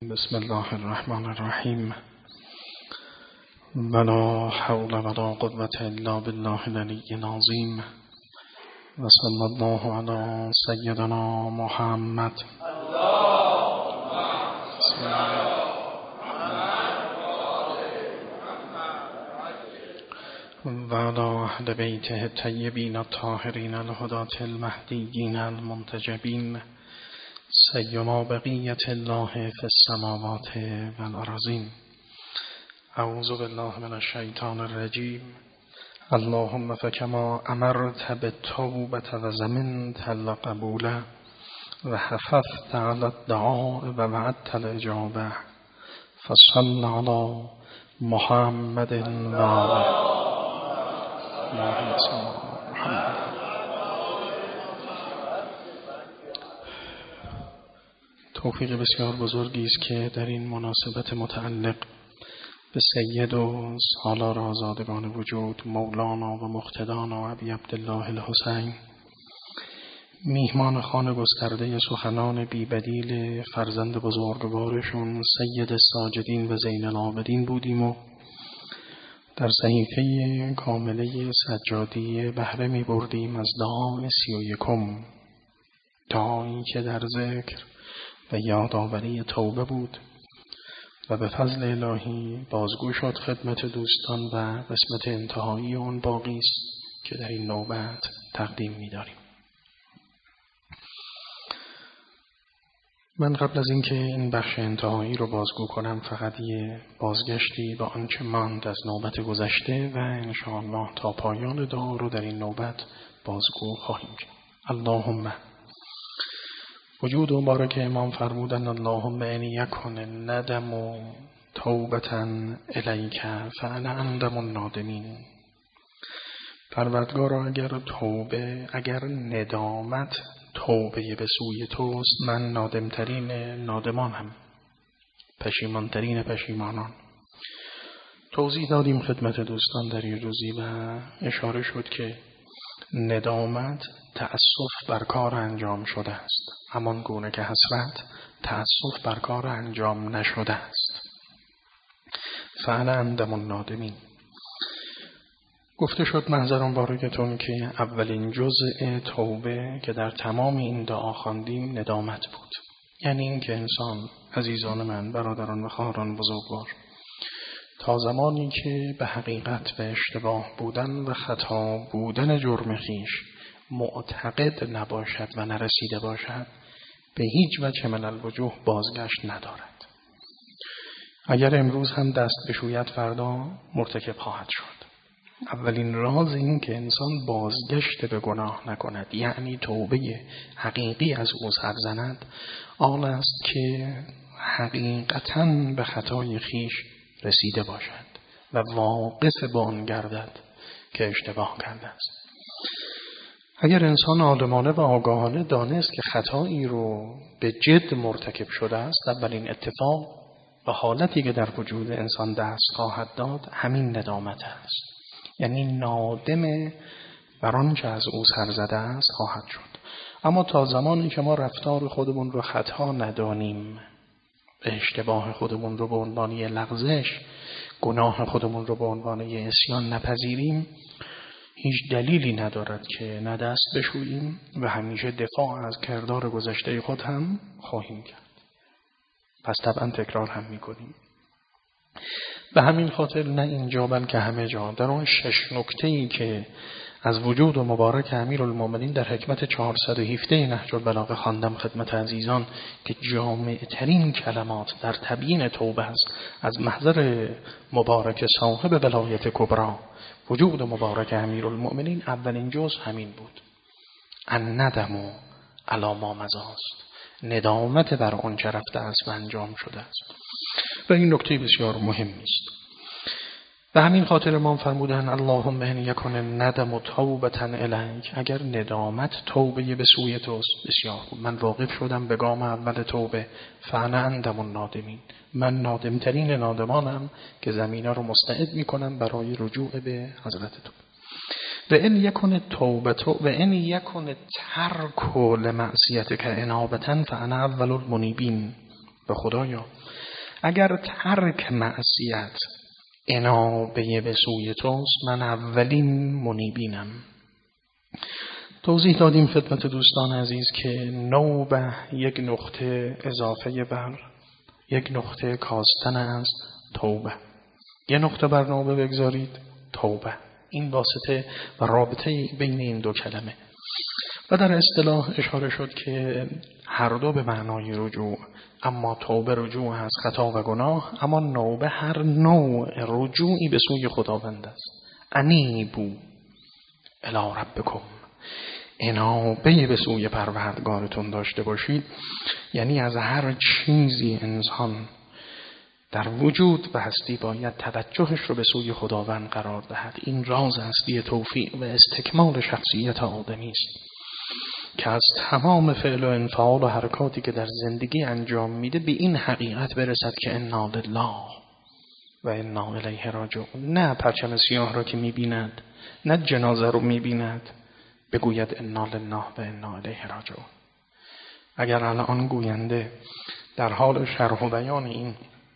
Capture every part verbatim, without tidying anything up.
بسم الله الرحمن الرحیم ولا حول ولا قوة الا بالله العلی العظیم و صلی الله علی سیدنا محمد و علی اهل بیته الطیبین الطاهرین الهداة المهدیین المنتجبین سیما بقیت الله فی السماوات و الارضین. اعوذ بالله من الشیطان الرجیم. اللهم فکما امرت بالتوبة و زمنت القبول و حفظت علی الدعاء و وعدت الاجابه فصل علی محمد و آله. اللهم صل علی محمد. توفیق بسیار بزرگی است که در این مناسبت متعلق به سید و سالار آزادگان وجود مولانا و مقتدانا ابی عبدالله الحسین میهمان خوان گسترده سخنان بی بدیل فرزند بزرگوارشون سید ساجدین و زین العابدین بودیم و در صحیفه کامله سجادی بهره می بردیم از دعای سی و یکم، دعایی که در ذکر و یادآوری توبه بود و به فضل الهی بازگو شد خدمت دوستان و قسمت انتهایی اون باقی است که در این نوبت تقدیم می‌داریم. من قبل از اینکه این بخش انتهایی رو بازگو کنم فقط یه بازگشتی به آنچه ماند از نوبت گذشته و انشاءالله تا پایان دعا رو در این نوبت بازگو خواهیم کرد. اللهم وجود مبارک امام فرمودن اللهم ان یکن الندم توبة الیک فانا اندم النادمین. پروردگارا اگر توبه اگر ندامت توبه به سوی توست من نادمترین نادمانم، پشیمانترین پشیمانان. توضیح دادیم خدمت دوستان در این روزی و اشاره شد که ندامت تأسف بر کار انجام شده است، همان گونه که حسرت تأسف بر کار انجام نشده است. فانا اندم النادمین. گفته شد محضر مبارکتون که اولین جزء توبه که در تمام این دعا خواندیم ندامت بود، یعنی این که انسان عزیزان من برادران و خواهران بزرگوار تا زمانی که به حقیقت و اشتباه بودن و خطا بودن جرم خویش معتقد نباشد و نرسیده باشد به هیچ وجه من الوجوه بازگشت ندارد. اگر امروز هم دست بشوید فردا مرتکب خواهد شد. اولین راز این که انسان بازگشت به گناه نکند، یعنی توبه حقیقی از او سر زند، آن است که حقیقتاً به خطای خویش رسیده باشد و واقف به آن گردد که اشتباه کرده است. اگر انسان عالمانه و آگاهانه دانست که خطایی رو به جد مرتکب شده است، اولین اتفاق و حالتی که در وجود انسان دست خواهد داد همین ندامت است، یعنی نادم بر آنچه از او سر زده است خواهد شد. اما تا زمانی که ما رفتار خودمون رو خطا ندانیم، اشتباه خودمون رو به عنوان لغزش، گناه خودمون رو به عنوان عصیان نپذیریم، هیچ دلیلی ندارد که نه دست بشوییم و همیشه دفاع از کردار گذشته خود هم خواهیم کرد. پس طبعا تکرار هم میکنیم. به همین خاطر نه اینجا بلکه همه جا در اون شش نکته‌ای که از وجود و مبارک امیرالمومنین در حکمت چهارصد و هفده نهج البلاغه خواندم خدمت عزیزان که جامع ترین کلمات در تبیین توبه است از محضر مبارک صاحب ولایت کبرا وجود مبارک امیرالمومنین. اولین جز همین بود، الندم علی ما مضی است، ندامت بر آن چه رفته است و انجام شده است و این نکته بسیار مهمی است. به همین خاطر امام فرمودن اللهم ان یکن الندم توبة الیک، اگر ندامت توبه به سوی توست. بسیار خوب، من واقف شدم به گام اول توبه، فانا اندم النادمین، من نادمترین نادمانم که زمینه رو مستعد میکنم برای رجوع به حضرت تو. و ان یکن توبه و ان یکن ترک لمعصیتک انابه فانا اول المنیبین. به خدایا اگر ترک معصیت انابه به سوی توست، من اولین منیبینم. توضیح دادیم خدمت دوستان عزیز که نوبه یک نقطه اضافه بر یک نقطه کاستن از توبه. یه نقطه بر نوبه بگذارید، توبه. این واسطه و رابطه بین این دو کلمه. و در اصطلاح اشاره شد که هر دو به معنای رجوع، اما توبه رجوع از خطا و گناه، اما نوبه هر نوع رجوعی به سوی خداوند است. انیبو الی ربکم، انابه به سوی پروردگارتون داشته باشید. یعنی از هر چیزی انسان در وجود و هستی باید توجهش رو به سوی خداوند قرار دهد. این راز اصلی توفیق و استکمال شخصیت آدمی است که از تمام فعل و انفعال و حرکاتی که در زندگی انجام میده به این حقیقت برسد که انا لله و انا الیه راجعون. نه پرچم سیاه را که میبیند، نه جنازه رو میبیند بگوید انا لله و انا الیه راجعون. اگر الان گوینده در حال شرح و بیان این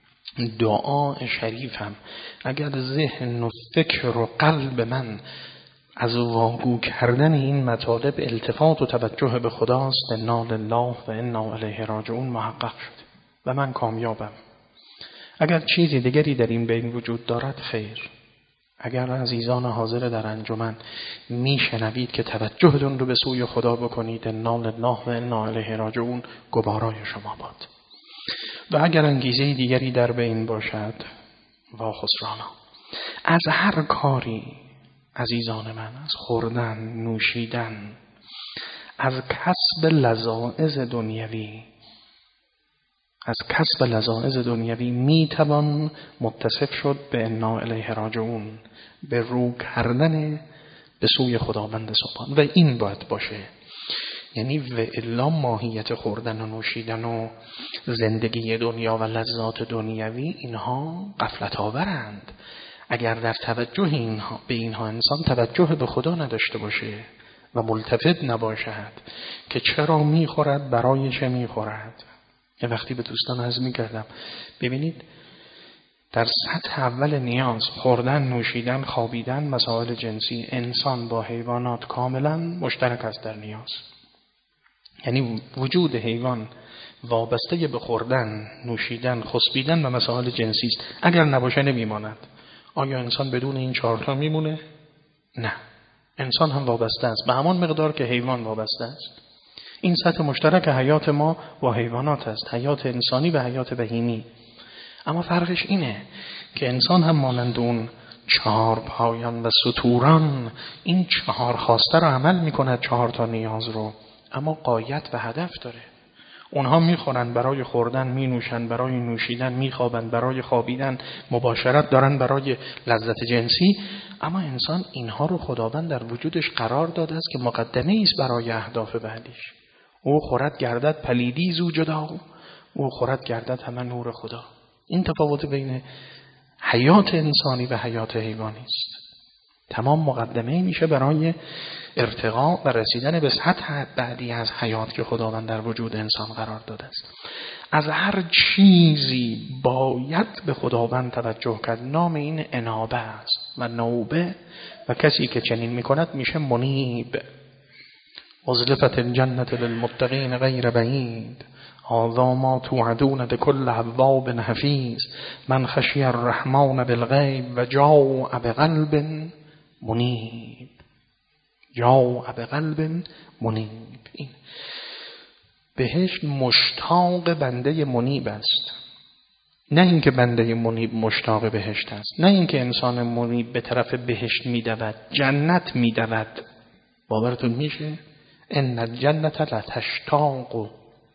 دعا شریفم، اگر ذهن و فکر و قلب من از واگو کردن این مطالب التفات و توجه به خداست، انا لله و انا الیه راجعون محقق شد و من کامیابم. اگر چیزی دیگری در این بین وجود دارد خیر. اگر عزیزان حاضر در انجمن میشنوید که توجهتون رو به سوی خدا بکنید، انا لله و انا الیه راجعون گوارای شما باد. و اگر انگیزه دیگری در بین باشد، وا خسرانا. از هر کاری عزیزان من، از خوردن، نوشیدن، از کسب لذائذ دنیوی از کسب لذائذ دنیوی میتوان متصف شد به انا الیه راجعون، به رو کردن به سوی خداوند سبحان. و این باید باشه. یعنی و الا ماهیت خوردن و نوشیدن و زندگی دنیا و لذات دنیوی اینها غفلت آورند. اگر در توجه اینها به اینها انسان توجه به خدا نداشته باشه و ملتفت نباشد که چرا میخورد، برای چه میخورد. یه وقتی به دوستان عرض میکردم ببینید در سطح اول نیاز، خوردن، نوشیدن، خوابیدن، مسائل جنسی، انسان با حیوانات کاملا مشترک است در نیاز. یعنی وجود حیوان وابسته به خوردن، نوشیدن، خسبیدن و مسائل جنسی است. اگر نباشه نمیماند. آیا انسان بدون این چهارتا میمونه؟ نه. انسان هم وابسته است به همان مقدار که حیوان وابسته است. این سطح مشترک حیات ما با حیوانات است، حیات انسانی و حیات بهیمی. اما فرقش اینه که انسان هم مانند اون چهار پایان و ستوران این چهار خواسته رو عمل میکند، چهار تا نیاز رو، اما غایت و هدف داره. اونها میخورن برای خوردن، مینوشن برای نوشیدن، میخوابن برای خوابیدن، مباشرت دارن برای لذت جنسی. اما انسان اینها رو خداوند در وجودش قرار داده است که مقدمه ایست برای اهداف بعدیش. او خورد گردد پلیدی زو جدا، او خورد گردد همه نور خدا. این تفاوت بین حیات انسانی و حیات حیوانی است. تمام مقدمه میشه برای ارتقا و رسیدن به سطح بعدی از حیات که خداوند در وجود انسان قرار داده است. از هر چیزی باید به خداوند توجه کرد. نام این انابه است و نوبه، و کسی که چنین میکند میشه منیب. ازلفت الجنة للمتقین غیر بعید، هذا ما توعدون بكل حواب حفیظ، من خشی الرحمن بالغیب و جاء بقلب منیب. جاء بقلب منیب. این بهشت مشتاق بنده منیب است. نه اینکه بنده منیب مشتاق بهشت است، نه اینکه انسان منیب به طرف بهشت میدود، جنت میدود. باورتون میشه؟ ان الجنة لتشتاق.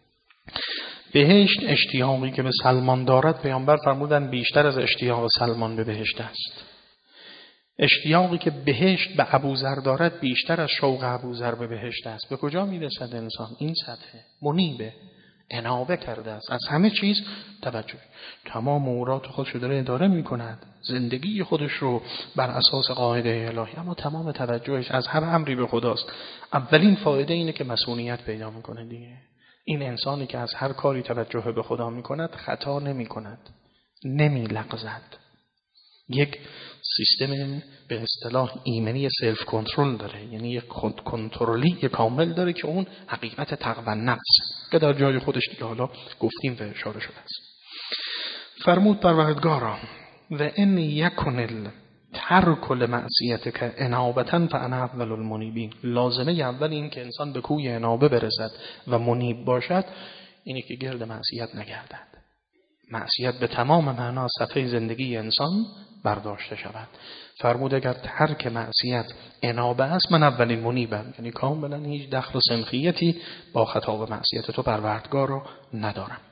بهشت اشتیاقی که به سلمان دارد، پیامبر فرمودن بیشتر از اشتیاق سلمان به بهشت است. اشتیاقی که بهشت به ابوذر دارد بیشتر از شوق ابوذر به بهشت است. به کجا میرسد انسان؟ این سطح منیبه، انابه کرده است، از همه چیز توجه، تمام امورات خودش رو داره اداره میکند، زندگی خودش رو بر اساس قاعده الهی، اما تمام توجهش از هر امری به خداست. اولین فایده اینه که مسئولیت پیدا میکنه دیگه. این انسانی که از هر کاری توجه به خدا میکند خطا نمیکند. نمی لغزد. یک سیستم به اصطلاح ایمنی سلف کنترل داره، یعنی یک خود کنترلی کامل داره که اون حقیقت تقوی النفس که در جای خودش دیگه حالا گفتیم و اشاره شده است. فرمود پروردگارا و ان یکن الترک لمعصیتک انابتا فانا اول المنیبین. لازمه اول این که انسان به کوی انابه برسد و منیب باشد اینه که گرد معصیت نگردد. معصیت به تمام معنا صفحه زندگی انسان برداشته شود. فرمود اگر ترک معصیت انابه است من اولین منیبم، یعنی کاملا هیچ دخل و سنخیتی با خطا و معصیت تو پروردگار رو ندارم.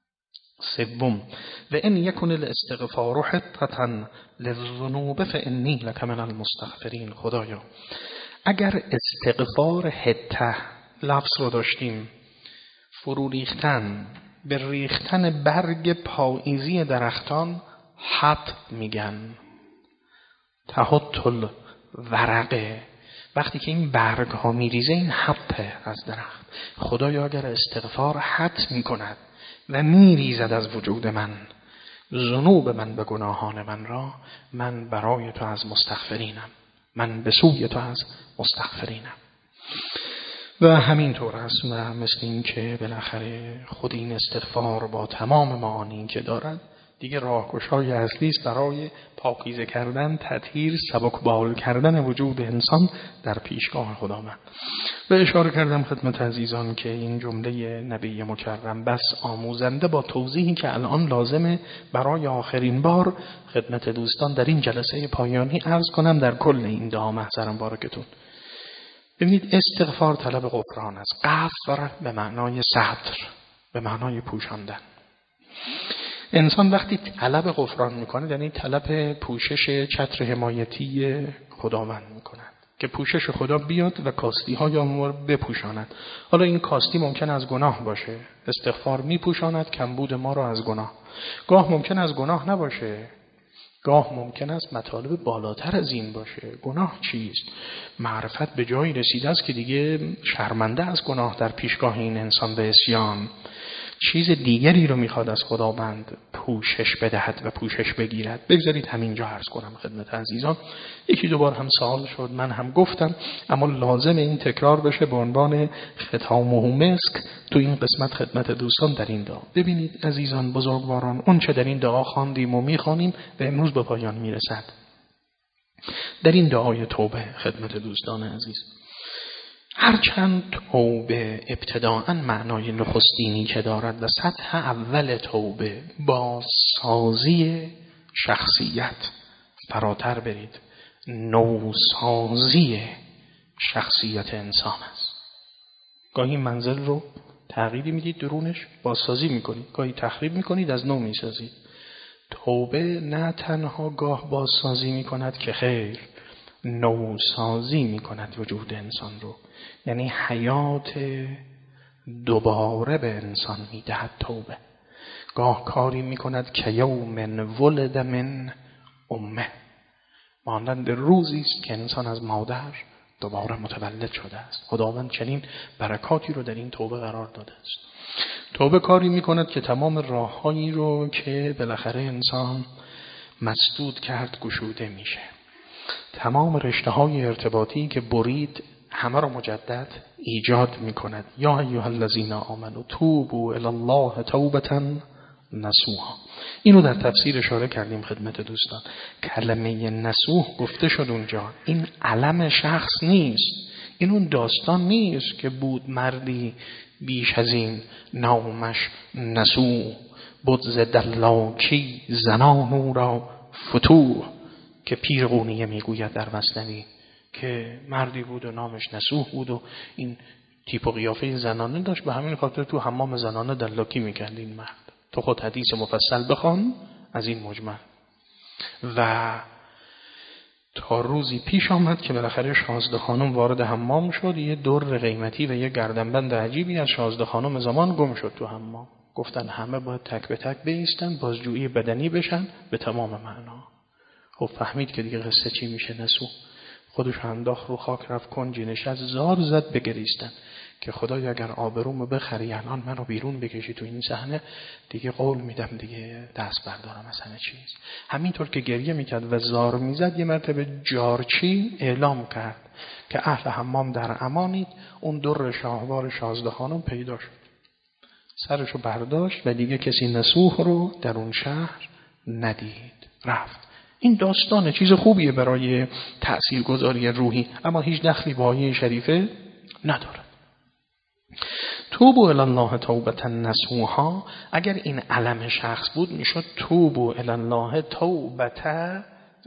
سوم و ان یکن الاستغفار حطة للذنوب فانی لک من المستغفرین. خدایا اگر استغفار حطه لفظ رو داشتیم، فرو ریختن، به ریختن برگ پاییزی درختان حط میگن، تحط الورقه، وقتی که این برگ ها میریزه این حطه از درخت. خدایا اگر استغفار حط میکند و میریزد از وجود من ذنوب من به گناهان من را، من برای تو از مستغفرینم، من به سوی تو از مستغفرینم. و همینطور است و مثل این که بالاخره خود این استغفار با تمام معانی که دارد دیگه راهگشای اصلی است برای پاکیزه کردن، تطهیر، سبکبال کردن وجود انسان در پیشگاه خداوند. و اشاره کردم خدمت عزیزان که این جمله نبی مکرم بس آموزنده با توضیحی که الان لازمه برای آخرین بار خدمت دوستان در این جلسه پایانی عرض کنم در کل این دعا محضر مبارکتون. ببینید استغفار طلب غفران است. غفر به معنای ستر، به معنای پوشاندن. انسان وقتی طلب غفران میکنه یعنی طلب پوشش چتر حمایتی خداوند میکند که پوشش خدا بیاد و کاستی های ما رو بپوشاند. حالا این کاستی ممکن از گناه باشه، استغفار میپوشاند کمبود ما رو از گناه. گاه ممکن از گناه نباشه، گاه ممکن است مطالب بالاتر از این باشه. گناه چیست؟ معرفت به جایی رسیده است که دیگه شرمنده از گناه در پیشگاه این انسان به عصیان. چیز دیگری رو میخواد از خداوند پوشش بدهد و پوشش بگیرد. بگذارید همینجا عرض کنم خدمت عزیزان، یکی دو بار هم سوال شد، من هم گفتم، اما لازم این تکرار بشه به عنوان ختامه مسک تو این قسمت خدمت دوستان در این دعا. ببینید عزیزان بزرگواران، اون چه در این دعا خواندیم و میخوانیم و امروز به پایان میرسد. در این دعای توبه خدمت دوستان عزیز، هرچند توبه ابتداءً معنای نخستینی که دارد و سطح اول توبه بازسازی شخصیت، فراتر برید نوسازی شخصیت انسان است. گاهی منزل رو تغییری میدید درونش بازسازی میکنید، گاهی تخریب میکنید از نو میسازید. توبه نه تنها گاه بازسازی میکند که خیر، نوسازی میکند وجود انسان رو، یعنی حیات دوباره به انسان میدهد. توبه گاه کاری میکند که یوم ولد من امه، مانند روزی است که انسان از مادر دوباره متولد شده است. خداوند چنین برکاتی رو در این توبه قرار داده است. توبه کاری میکند که تمام راههایی رو که بالاخره انسان مسدود کرد گشوده میشه. تمام رشته های ارتباطی که برید همه رو مجدد ایجاد میکند. یا ایها الذین آمنوا توبوا الی الله توبة نصوحا. اینو در تفسیر اشاره کردیم خدمت دوستان. کلمه نصوح گفته شد اونجا، این علم شخص نیست، این اون داستان نیست که بود مردی بیش از این نامش نصوح، بود ز دلاکی زنان او را فتوح، که پیر قونیه میگوید در مثنوی که مردی بود و نامش نصوح بود و این تیپ و قیافه زنانه داشت، به همین خاطر تو حمام زنانه دلاکی میکرد این مرد. تو خود حدیث مفصل بخوان از این مجمل. و تا روزی پیش آمد که بالاخره شازده خانم وارد حمام شد، یه در قیمتی و یه گردنبند عجیبی از شازده خانم زمان گم شد تو حمام. گفتن همه باید تک به تک بایستن، بازجویی بدنی بشن به تمام معنا. خب فهمید که دیگه قصه چی میشه. نسو خودش انداخت رو خاک، رفت کنجی نشست، زار زد بگریستن که خدای اگر آبرومو بخری الان منو بیرون بکشی تو این صحنه، دیگه قول میدم دیگه دست بردارم از همه چیز. همینطور که گریه میکرد و زار میزد، یه مرتبه جارچی اعلام کرد که اهل حمام در امانید. اون در شاهوار شازده خانم پیدا شد، سرشو برداشت و دیگه کسی نسوح رو در اون شهر ندید، رفت. این داستان چیز خوبیه برای تأثیرگذاری روحی، اما هیچ دخلی با آیه شریفه نداره. توبوا الی الله توبة نصوحا، اگر این علم شخص بود میشد توبوا الی الله توبة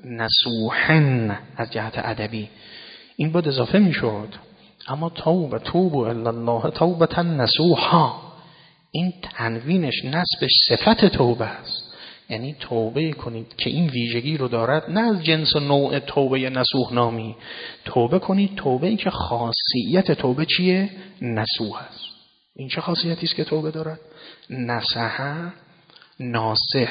نصوحا از جهت ادبی، این بود اضافه میشد. اما توبه توبوا الی الله توبة نصوحا، این تنوینش نسبش صفت توبه است، یعنی توبه کنید که این ویژگی رو دارد، نه از جنس و نوع توبه نصوح نامی. توبه کنید توبه ای که خاصیت توبه چیه؟ نصوح است. این چه خاصیتی است که توبه دارد؟ نصح، ناصح.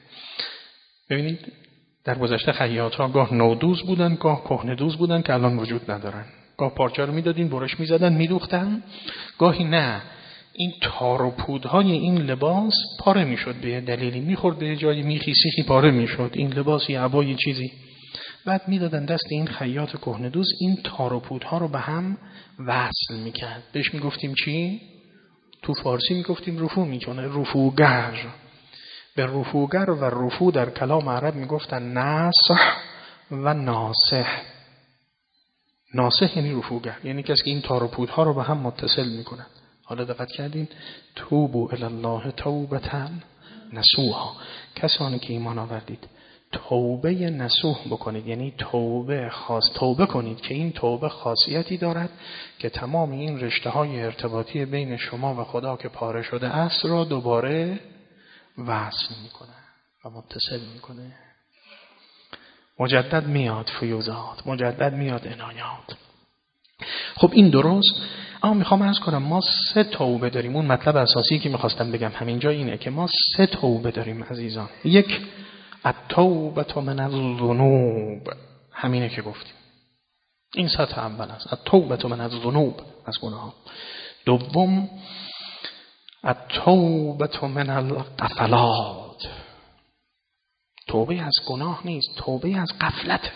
ببینید در گذشته خیاط‌ها گاه نودوز بودن، گاه کهنه‌دوز بودن که الان وجود ندارن. گاه پارچه رو میدادین برش میزدن میدوختن، گاهی نه. این تار و پودهای این لباس پاره میشد، به دلیلی میخورد به جای میخی سیخی پاره میشد این لباس، یه عبای چیزی. بعد میدادن دست این خیاط کهنه‌دوز، این تار و پودها رو به هم وصل میکرد. بهش میگفتیم چی؟ تو فارسی میگفتیم رفو میکنه، رفوگر. به رفوگر و رفو در کلام عرب میگفتن ناصح و ناصح. ناصح یعنی رفوگر، یعنی کسی که این تار و پودها رو به هم متصل میکنه. حالا دقت کردین؟ توبوا الی الله توبة نصوحا، کسانی که ایمان آوردید توبه نصوح بکنید، یعنی توبه خاص توبه کنید که این توبه خاصیتی دارد که تمام این رشته های ارتباطی بین شما و خدا که پاره شده است را دوباره وصل میکنه و متصل میکنه. مجدد میاد فیوزات، مجدد میاد عنایات. خب این درست، اما میخوام عرض کنم ما سه توبه داریم. اون مطلب اساسی که میخواستم بگم همینجا اینه که ما سه توبه داریم عزیزان. یک، التوبه من الذنوب، همینه که گفتیم، این سطح اول است، التوبه من الذنوب، از گناه. دوم، التوبه من الغفلات، توبه از گناه نیست، توبه از غفلت.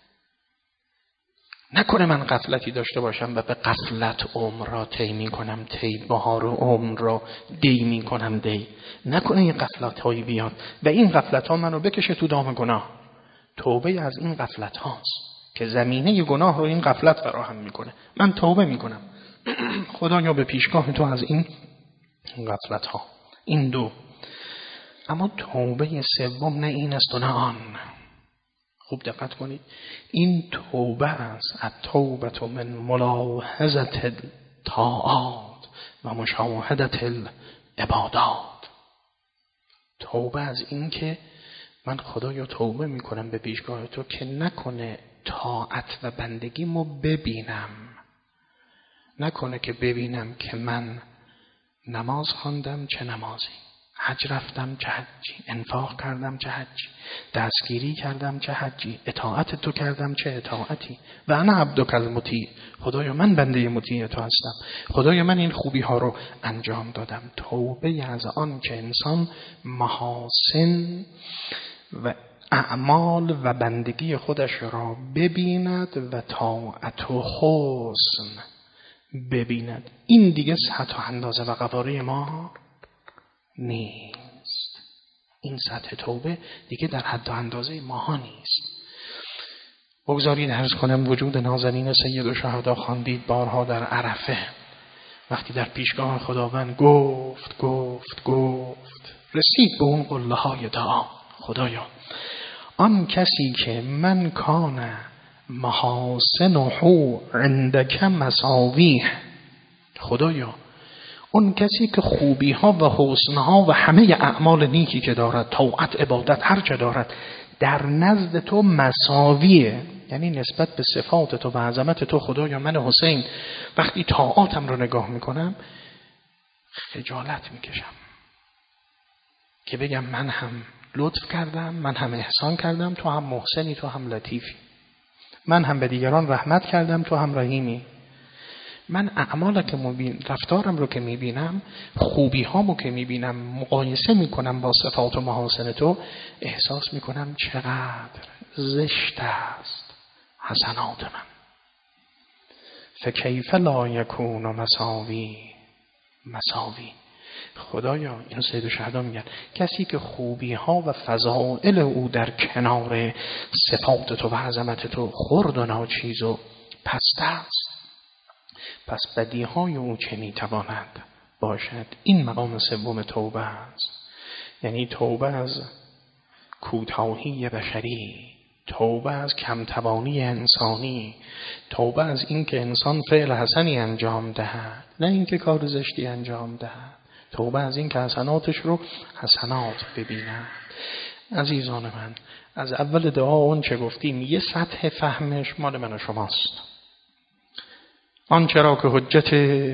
نکنه من غفلتی داشته باشم و به غفلت عمر را طی می‌کنم، طی بهار عمر را دی می‌کنم دی. نکنه این غفلت هایی بیاد و این غفلت ها منو بکشه تو دام گناه. توبه از این غفلت هاست که زمینه گناه رو این غفلت فراهم میکنه. من توبه میکنم خدایا به پیشگاه تو از این غفلت ها. این دو. اما توبه سوم نه این است و نه آن. خوب دقت کنید، این توبه است، التوبه من ملاحظه الطاعات و مشاهدت العبادات. توبه از این که من خدایا توبه میکنم به پیشگاه تو که نکنه طاعت و بندگیمو ببینم، نکنه که ببینم که من نماز خواندم چه نمازی، حج رفتم چه حجی، انفاق کردم چه حجی، دستگیری کردم چه حجی، اطاعت تو کردم چه اطاعتی. و انا عبدک المطیع، خدایا من بنده مطیع تو هستم، خدایا من این خوبی ها رو انجام دادم. توبه از آن که انسان محاسن و اعمال و بندگی خودش را ببیند و طاعت و حسن ببیند. این دیگه سطح اندازه و قواره ما نیست. این سطح توبه دیگه در حد و اندازه ماها نیست. بگذارید عرض کنم وجود نازنین سید الشهدا خواندید بارها در عرفه، وقتی در پیشگاه خداوند گفت گفت گفت رسید به اون قله های دعا، خدایا آن کسی که من کان محاسنه عندک مساویه، خدایا اون کسی که خوبی ها و حسن ها و همه اعمال نیکی که دارد، طاعت عبادت هر چه دارد، در نزد تو مساویه، یعنی نسبت به صفات تو و عظمت تو خدایا من حسین وقتی طاعاتم رو نگاه میکنم خجالت میکشم که بگم من هم لطف کردم، من هم احسان کردم، تو هم محسنی، تو هم لطیفی، من هم به دیگران رحمت کردم، تو هم رحیمی. من اعمال که مبین رفتارم رو که میبینم، خوبی هامو که میبینم، مقایسه میکنم با صفات و محاسن تو، احساس میکنم چقدر زشت است حسنات من. فکیف لا یکون مساوی مساوی. خدایا، اینو سید الشهدا میگن، کسی که خوبی ها و فضائل او در کنار صفات تو و عظمت تو خرد و ناچیز و پست است، پس بدی های او چه میتواند باشد؟ این مقام سوم توبه است. یعنی توبه از کوتاهی بشری، توبه از کمتوانی انسانی، توبه از این که انسان فعل حسنی انجام دهد، نه این که کار زشتی انجام دهد. توبه از این که حسناتش رو حسنات ببیند. عزیزان من، از اول دعا اون چه گفتیم یه سطح فهمش مال من و شماست. آنچه را که حجت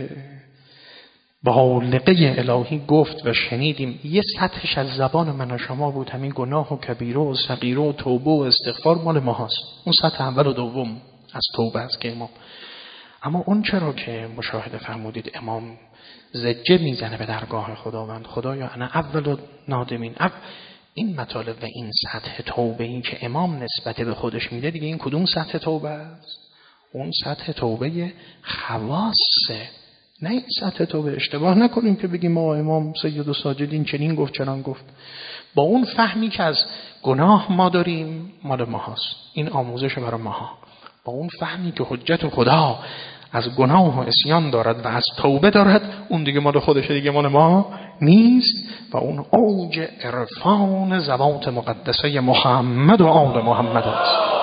بالغه الهی گفت و شنیدیم یه سطحش از زبان من و شما بود. همین گناه و کبیره و صغیره و توبه و استغفار مال ما هست. اون سطح اول و دوم از توبه است که امام. اما اون چرا که مشاهده فرمودید امام زجه میزنه به درگاه خداوند، خدایا انا اول و نادمین. اول این مطالب و این سطح توبه این که امام نسبت به خودش میده، دیگه این کدوم سطح توبه است؟ اون سطح توبه خواصه، نه این سطح توبه. اشتباه نکنیم که بگیم ما امام سید و ساجدین چنین گفت چنان گفت. با اون فهمی که از گناه ما داریم مال ما هست، این آموزش برای ما. با اون فهمی که حجت خدا از گناه و اسیان دارد و از توبه دارد، اون دیگه مال خودشه، دیگه مال ما نیست. و اون اوج عرفان ذوات مقدسه محمد و آل محمد است.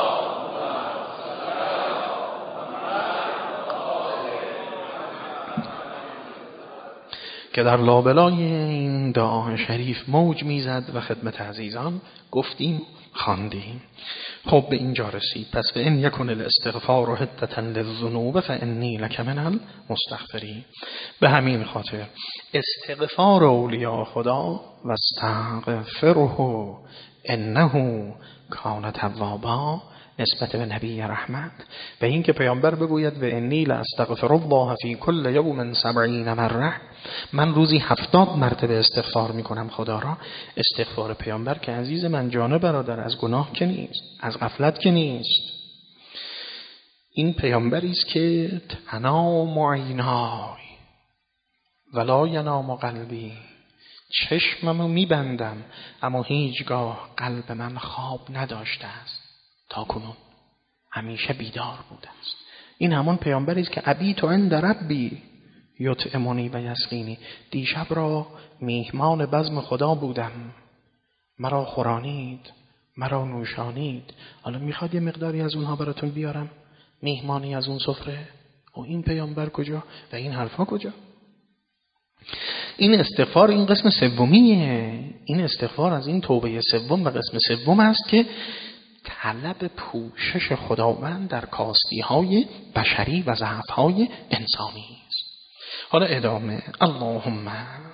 که در لابلای این دعا شریف موج میزد و خدمت عزیزان گفتیم خواندیم. خب به اینجا رسید. پس فإن یکن الاستغفار حدة للذنوب فإنی لک من المستغفرین. به همین خاطر استغفار اولیاء خدا و استغفره انه کان توابا نسبت به نبی رحمت و این که پیامبر بگوید و انی لاستغفر الله فی کل یوم سبعین مره، من روزی هفتاد مرتبه استغفار میکنم خدا را. استغفار پیامبر که عزیز من جان برادر از گناه که نیست، از غفلت که نیست. این پیامبری است که تنام عینای ولا ینام قلبی، چشممو میبندم اما هیچگاه قلب من خواب نداشته است، تا کنون همیشه بیدار بوده است. این همان پیامبری است که ابیت عند ربی یطعمنی و یسقینی، دیشب را میهمان بزم خدا بودم، مرا خورانید، مرا نوشانید. حالا میخواد یه مقداری از اونها براتون بیارم، میهمانی از اون سفره. و این پیامبر کجا و این حرفا کجا؟ این استغفار این قسم سومیه. این استغفار از این توبه سوم و قسم سوم است که طلب پوشش خداوند در کاستی های بشری و ضعف های انسانی است. حالا ادامه. اللهم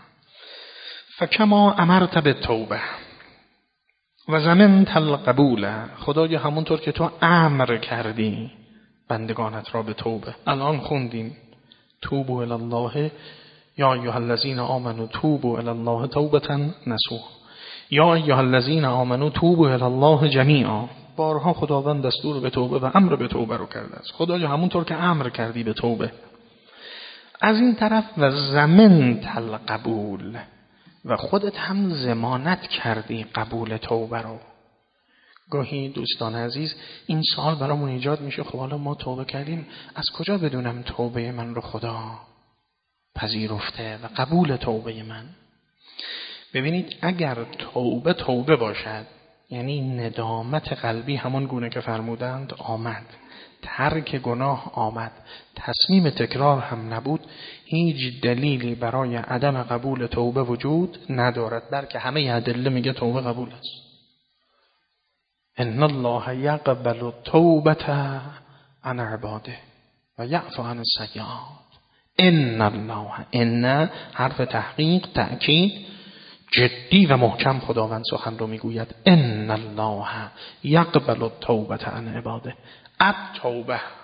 فکما امرت بالتوبه و ضمنت القبول، خدایا همونطور که تو امر کردی بندگانت را به توبه. الان خوندیم توبوا الی الله یا ایها الذین آمنوا توبوا الی الله توبة نصوحا، یا ایها الذین آمنوا توبوا الی الله جمیعا. بارها خداوند دستور به توبه و امر به توبه رو کرده است. خدایا همونطور که امر کردی به توبه. از این طرف و ضمنت القبول، و خودت هم ضمانت کردی قبول توبه رو. گاهی دوستان عزیز این سوال برامون ایجاد میشه، خب حالا ما توبه کردیم، از کجا بدونم توبه من رو خدا پذیرفته و قبول توبه من؟ ببینید اگر توبه توبه باشد، یعنی ندامت قلبی همان گونه که فرمودند آمد، ترک گناه آمد، تصمیم تکرار هم نبود، هیچ دلیلی برای عدم قبول توبه وجود ندارد، بلکه همه ادله میگه توبه قبول است. ان الله یقبل التوبه عن عباده و یعفو عن السیئات. ان الله، ان حرف تحقیق تأکید جدی و محکم خداوند سخن رو میگوید. ان الله یقبل التوبه عن عباده. التوبه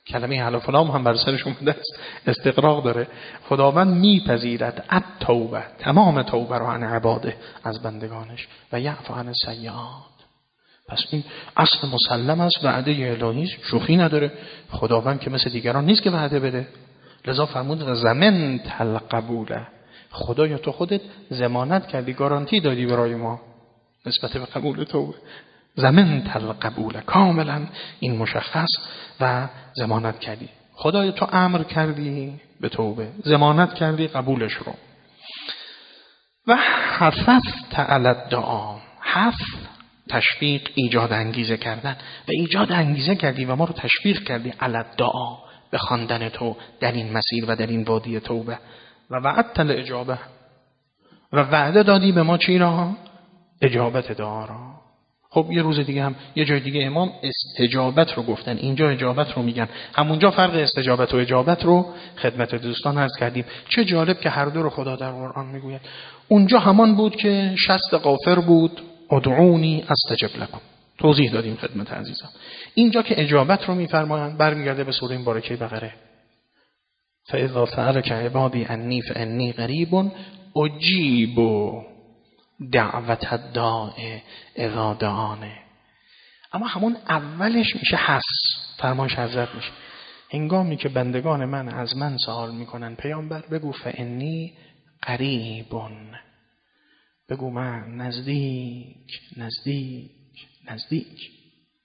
کلمه حلف لام هم بر سرش اومده است، استقراق داره. خداوند میپذیرد التوبه، تمام توبه رو عن عباده، از بندگانش، و یعفو عن السیئات. پس این اصل مسلم است، وعده الهی است، شوخی نداره. خداوند که مثل دیگران نیست که وعده بده، لذا فرمود ضمنت القبوله. خدایا تو خودت ضمانت کردی، گارانتی دادی برای ما نسبت به قبول توبه. ضمنت القبوله، کاملا این مشخص و ضمانت کردی. خدایا تو امر کردی به توبه، ضمانت کردی قبولش رو. و حفظت علی الدعا، حفظ تشویق، ایجاد انگیزه کردن، و ایجاد انگیزه کردی و ما رو تشویق کردی علی الدعا، به خواندن تو در این مسیر و در این وادی توبه. و وعدت الاجابه، و وعده دادی به ما چی را؟ اجابت دعا را. خب یه روز دیگه هم یه جای دیگه امام استجابت رو گفتن، اینجا اجابت رو میگن. همونجا فرق استجابت و اجابت رو خدمت دوستان عرض کردیم. چه جالب که هر دو رو خدا در قرآن میگوید. اونجا همان بود که شست غافر بود، ادعونی استجب لکم، توضیح دادیم خدمت عزیزان. اینجا که اجابت رو میفرمایند برمیگرده به سوره مبارکه بقره. فاذا سألك عبادی انی فانی قریب اجیب دعوت الداع اذا دعانه. اما همون اولش میشه حس، فرمایش حضرت میشه هنگامی که بندگان من از من سوال میکنن پیامبر بگو فانی قریبون، بگو من نزدیک نزدیک نزدیک،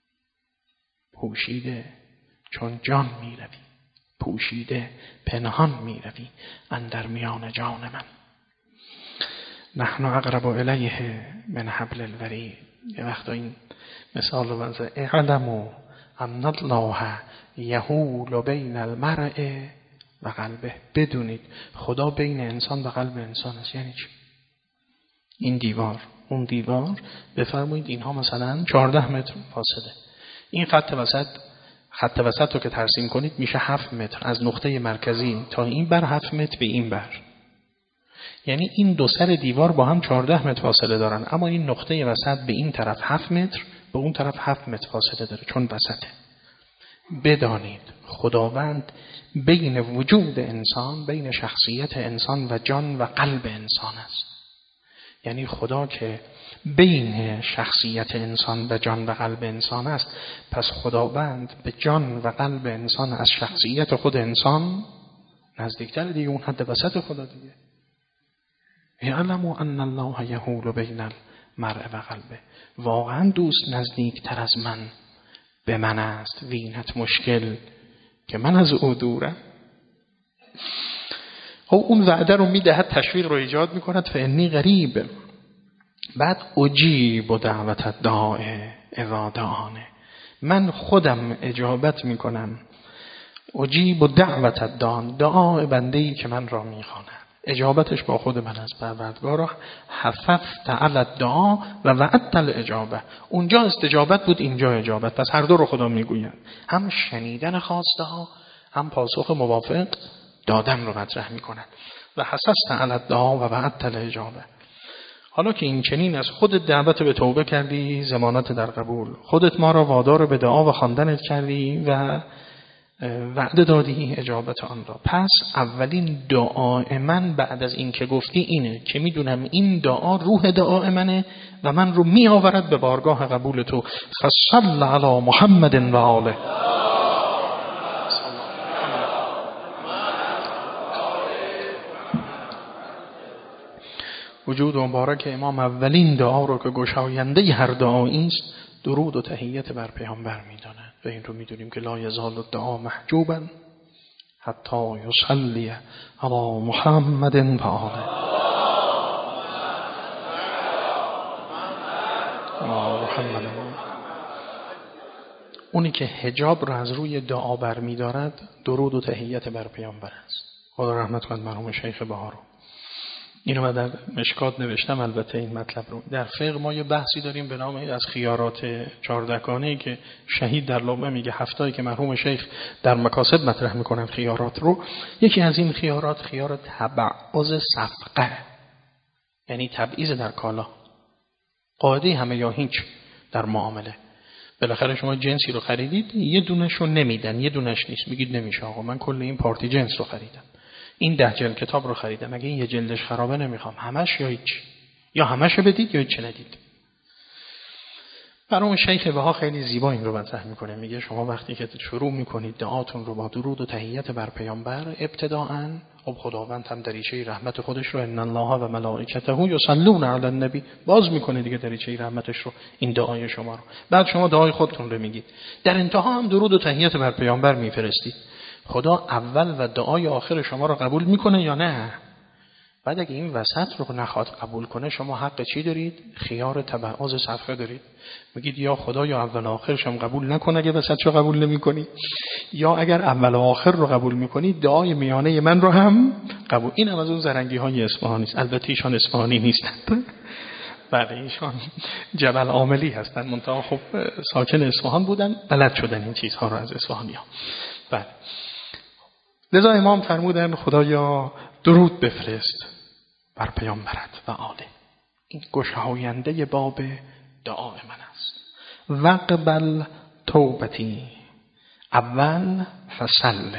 پوشیده چون جان میروی، پوشیده پنهان میروی اندر میان جان من. نحن اقرب الیه من حبل الورید. یه وقتا این مثال رو بنزه، اعلموا ان الله یحول بین المرء و قلبه. بدونید خدا بین انسان و قلب انسان است. یعنی چی؟ این دیوار، اون دیوار، بفرمایید اینها مثلا چهارده متر فاصله، این خط وسط، خط وسط رو که ترسیم کنید میشه هفت متر، از نقطه مرکزی تا این بر هفت متر به این بر. یعنی این دو سر دیوار با هم چهارده متر فاصله دارن، اما این نقطه وسط به این طرف هفت متر، به اون طرف هفت متر فاصله داره، چون وسطه. بدانید خداوند بین وجود انسان، بین شخصیت انسان و جان و قلب انسان است. یعنی خدا که بین شخصیت انسان و جان و قلب انسان است، پس خداوند به جان و قلب انسان از شخصیت خود انسان نزدیکتر دیگه، اون حد وسط خدا دیگه. اعلموا ان الله یحول بین المرء و قلبه. واقعا دوست نزدیکتر از من به من است، وینت مشکل که من از او دورم. خب اون وعده رو میدهد، تشویق رو ایجاد میکند، فانی قریب. بعد اجیب دعوت الداع اذا دعانه، من خودم اجابت میکنم. اجیب دعوت الداع، دعا بنده‌ای که من را میخواند، اجابتش با خود من از پروردگار. حفظت علی الدعا و وعدت الاجابه. اونجا استجابت بود، اینجا اجابت. پس هر دو رو خدا میگوید، هم شنیدن خواسته ها، هم پاسخ موافق دادن رو مطرح میکنن. و حفظت علی الدعا و وعدت الاجابه. حالا که این چنین از خودت دعوت به توبه کردی، ضمانت در قبول، خودت ما را وادار به دعا و خواندنت کردی و وعده دادی اجابت آن را. پس اولین دعای من بعد از این که گفتی اینه که میدونم این دعا روح دعای منه و من رو می آورد به بارگاه قبول تو. فصل علی محمد و آله. وجود مبارک امام اولین دعا رو که گشاینده هر دعایی است، درود و تحیت بر پیامبر میداند. و این رو میدونیم که لا یزال الدعا محجوبا حتی یصلی علی محمد و آله. محمد. اونی که حجاب رو از روی دعا بر میدارد، درود و تحیت بر پیامبر است. خدا رحمت کند مرحوم شیخ بهارو. اینو من در مشکات نوشتم. البته این مطلب رو در فقه ما یه بحثی داریم به نام از خیارات چهاردکانه‌ای که شهید در لومه میگه، هفتایی که مرحوم شیخ در مکاسب مطرح میکنن خیارات رو. یکی از این خیارات خیار تبعض صفقه، یعنی تبعیض در کالا، قاعده همه یا هیچ در معامله. بالاخره شما جنسی رو خریدید، یه دونش رو نمیدن، یه دونش نیست، میگید نمیشه آقا من کل این پارتی جنس رو خریدم، این ده جلد کتاب رو خریدم، اگه این یه جلدش خرابه نمیخوام، همش یا هیچ، یا همش رو بدید یا هیچ ندید. برای اون شیخ بها خیلی زیبا این رو مطرح میکنه، میگه شما وقتی که شروع میکنید دعاتون رو با درود و تحیت بر پیامبر، ابتداءً خب خداوند هم دریچه رحمت خودش رو ان الله و ملائکته یصلون علی النبی باز میکنه دیگه، دریچه رحمتش رو، این دعای شما رو، بعد شما دعای خودتون رو میگید، در انتها هم درود و تحیت بر پیامبر میفرستید. خدا اول و دعای آخر شما رو قبول میکنه یا نه؟ بعد اگه این وسط رو نخواد قبول کنه، شما حق چی دارید؟ خیار تبعض صفحه دارید. میگید یا خدا یا اول و آخرش هم قبول نکنه اگه وسط رو قبول نمی‌کنی، یا اگر اول و آخر رو قبول می‌کنی دعای میانه من رو هم قبول. این هم از اون زرنگی‌های اصفهانی است. البته ایشان اصفهانی نیستند. بله ایشان جبل عاملی هستند، منتها خب ساکن اصفهان بودن، بلد شدن این چیزها رو از اصفهانی‌ها. بله. لذا امام فرمودن خدایا درود بفرست بر پیامبرت و آله. این گشاینده باب دعای من است. وقبل توبتی، اول فصل،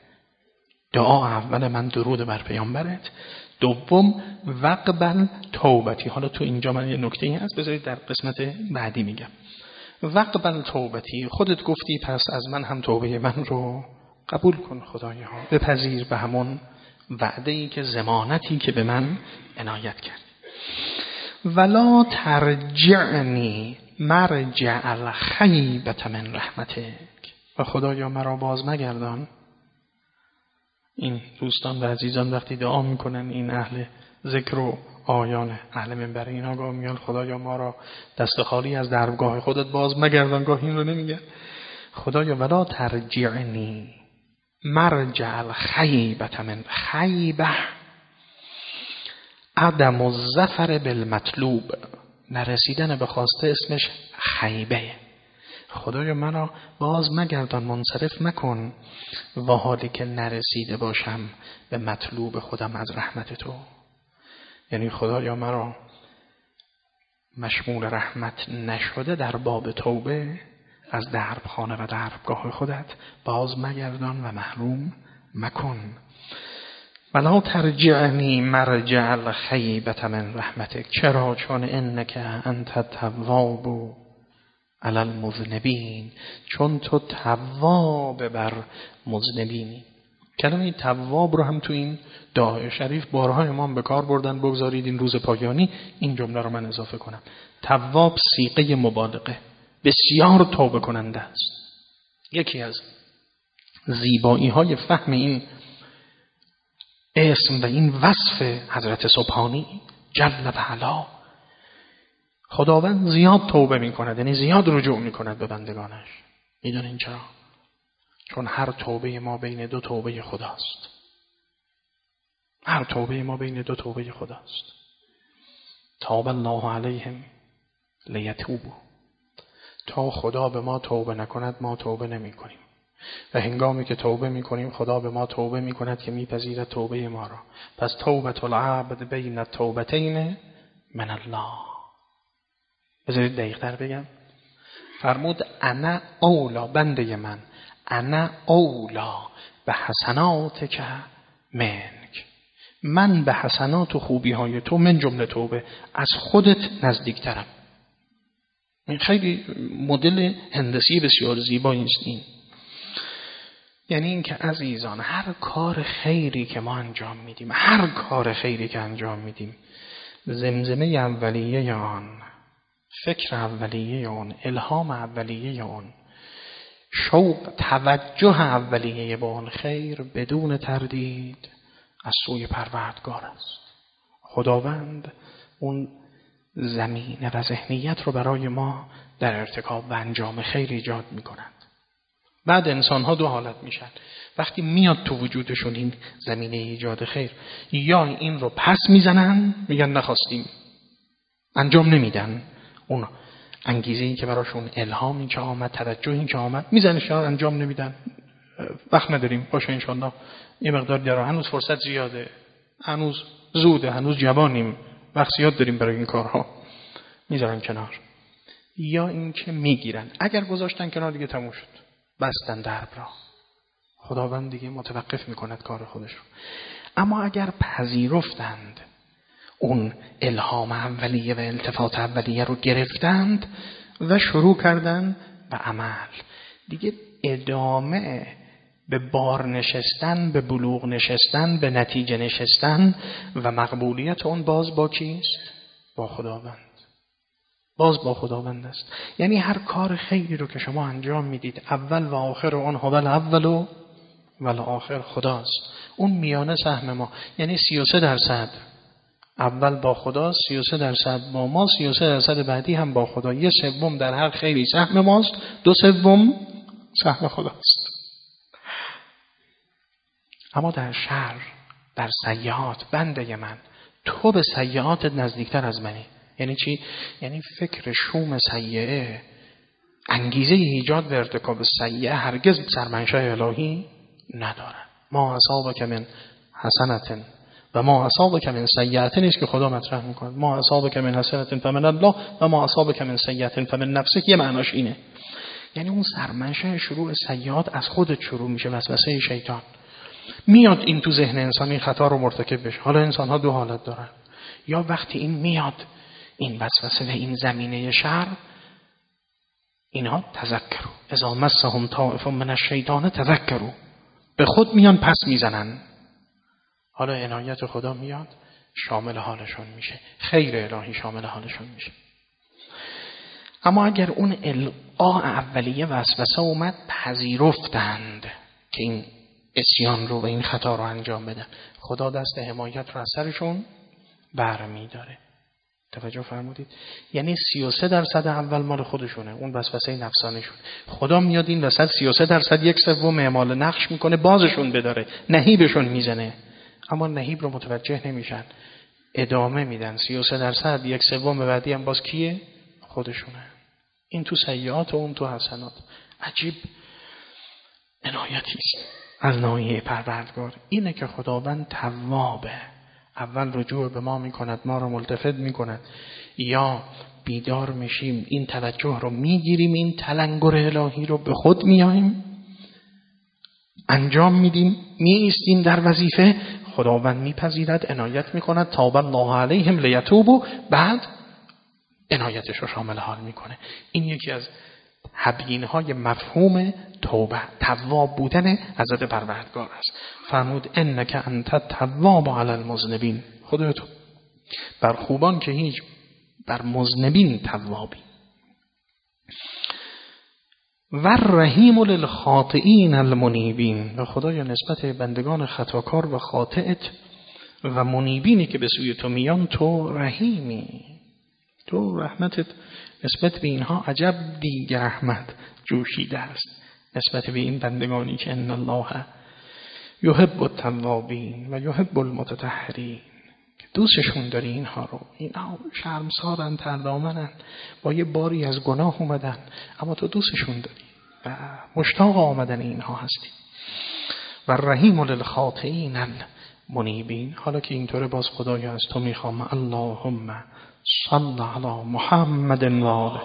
دعا اول من درود بر پیامبرت، دوم وقبل توبتی. حالا تو اینجا من یه نکته‌ای هست بذارید در قسمت بعدی میگم. وقبل توبتی، خودت گفتی پس از من هم توبه من رو قبول کن خدایا، بپذیر به همون وعده‌ای که ضمانتی که به من عنایت کرد. ولا ترجعنی مرجع الخیبة من رحمتک، و خدایا مرا باز مگردان. این دوستان و عزیزان وقتی دعا میکنن، این اهل ذکر و آیان اهل منبر، اینا گاه میگن خدایا ما را دست خالی از درگاه خودت باز مگردان، گاه این رو نمیگن. خدایا ولا ترجعنی مرجع الخیبة من، خیبه عدم الظفر بالمطلوب، نرسیدن به خواسته اسمش خیبه. خدایا منو باز مگردان، منصرف مکن و حالی که نرسیده باشم به مطلوب خودم از رحمت تو. یعنی خدایا منو مشمول رحمت نشده در باب توبه از درب خانه و دربگاه خودت باز مگردان و محروم مکن. ولا ترجعنی مرجع الخیبة من رحمتک، چرا؟ چون انک انت التواب علی المذنبین، چون تو تواب بر مذنبینی. کلمه تواب رو هم تو این دعای شریف بارها امام به کار بردن. بگذارید این روز پایانی این جمله رو من اضافه کنم. تواب صیغه مبالغه، بسیار توبه کننده است. یکی از زیبایی های فهم این اسم و این وصف حضرت سبحانی جل و علا، خداوند زیاد توبه می کند، یعنی زیاد رجوع می کند به بندگانش. میدونین چرا؟ چون هر توبه ما بین دو توبه خداست. هر توبه ما بین دو توبه خداست. تاب الله علیهم لیتوبوا، تا خدا به ما توبه نکند ما توبه نمی کنیم، و هنگامی که توبه می کنیم خدا به ما توبه می کند که می پذیرد توبه ما را. پس توبة العبد بین التوبتین من الله. بذارید دقیق تر بگم. فرمود انا اولا، بنده من، انا اولا به حسناتک منک، من به حسنات و خوبی های تو من جمله توبه از خودت نزدیکترم. این خیلی مدل هندسی بسیار زیبایی است این. یعنی این که عزیزان هر کار خیری که ما انجام میدیم، هر کار خیری که انجام میدیم، زمزمه اولیه آن، فکر اولیه آن، الهام اولیه آن، شوق توجه اولیه به آن خیر بدون تردید از سوی پروردگار است. خداوند اون زمینه و ذهنیت رو برای ما در ارتکاب و انجام خیر ایجاد می کند. بعد انسان ها دو حالت میشن. وقتی میاد تو وجودشون این زمینه ایجاد خیر، یا این رو پس میزنن، میگن نخواستیم، انجام نمیدن. اون انگیزه‌ای که براشون الهامی که آمد، توجهی که آمد، میزنش انجام نمیدن. وقت نداریم، باشه انشالله یه مقدار در هنوز فرصت زیاده، هنوز زوده، هنوز جوانیم، وقت زیاد داریم برای این کارها، میذارن کنار. یا اینکه میگیرن. اگر گذاشتن کنار دیگه تموم شد، بستن درب را، خداوند دیگه متوقف میکند کار خودش رو. اما اگر پذیرفتند اون الهام اولیه و التفات اولیه رو گرفتند و شروع کردن به عمل، دیگه ادامه به بار نشستن، به بلوغ نشستن، به نتیجه نشستن و مقبولیت اون باز با کیست؟ با خداوند. باز با خداوند است. یعنی هر کار خیری رو که شما انجام میدید، اول و آخر اون هو الاول و والآخر خداست. اون میانه سهم ما، یعنی سی و سه درصد اول با خداست، سی و سه درصد با ما، سی و سه درصد بعدی هم با خدا. یه سوم در هر خیری سهم ماست، دو سوم سهم خداست. اما در شر، در سیئات، بنده من تو به سیئاتت نزدیکتر از منی. یعنی چی؟ یعنی فکر شوم سیئه، انگیزه ایجاد و ارتکاب سیئه هرگز سرمنشأ الهی نداره. ما اصابک من حسنة و ما اصابک من سیئة نیست که خدا مطرح میکنه. ما اصابک من حسنة فمن الله و ما اصابک من سیئة فمن نفسک. یه معناش اینه، یعنی اون سرمنشأ شروع سیئات از خودت شروع میشه، وسوسه شیطان میاد این تو ذهن انسانی خطا رو مرتکب بشه. حالا انسان ها دو حالت دارن، یا وقتی این میاد این وسوسه و این زمینه شر، اینها تذکروا اذا مسهم طائف من الشیطان تذکروا، به خود میان پس میزنن. حالا عنایت خدا میاد شامل حالشون میشه، خیر الهی شامل حالشون میشه. اما اگر اون القاء اولیه وسوسه اومد، پذیرفتند که این عصیان رو و این خطا رو انجام بدن، خدا دست حمایت رو از سرشون برمی‌داره. توجه فرمودید؟ یعنی سی و سه درصد اول مال خودشونه، اون وسوسه نفسانیشون. خدا میاد این وسط سی و سه درصد، یک سوم اعمال نقش میکنه، بازشون بداره، نهیبشون میزنه. اما نهیب رو متوجه نمیشن، ادامه میدن. سی و سه درصد، یک سوم بعدی هم باز کیه؟ خودشونه. این تو سیئات و اون تو حسنات. عجیب عنایتی است از ناحیه پروردگار. اینه که خداوند توابه، اول رجوع به ما میکند، ما رو ملتفت میکند، یا بیدار میشیم این توجه رو میگیریم، این تلنگر الهی رو به خود میاییم انجام میدیم، میایستیم در وظیفه، خداوند میپذیرد، عنایت میکند، تاب الله علیهم لیتوبوا، بعد عنایتش رو شامل حال میکنه. این یکی از تبیین‌های مفهوم توبه، تواب بودن حضرت پروردگار است. فرمود انک انت التواب علی المذنبین، خودت بر خوبان که هیچ، بر مذنبین توابی. و الرحیم للخاطئین المنیبین، و خدایا نسبت بندگان خطاکار و خاطئت و منیبینی که به سوی تو میان تو رحیمی، تو رحمتت نسبت به اینها عجب دیگر رحمت جوشیده است نسبت به این بندگانی که ان الله یحب التوابین و یحب المتطهرین، که دوستشون داری اینها رو. اینها شرمسارن، تردامنن، با یه باری از گناه اومدن، اما تو دوستشون داری و مشتاق آمدن اینها هستی. و الرحیم للخاطئین المنیبین. حالا که اینطوره، باز خدایا از تو میخوام اللهم صل علی محمد و آله.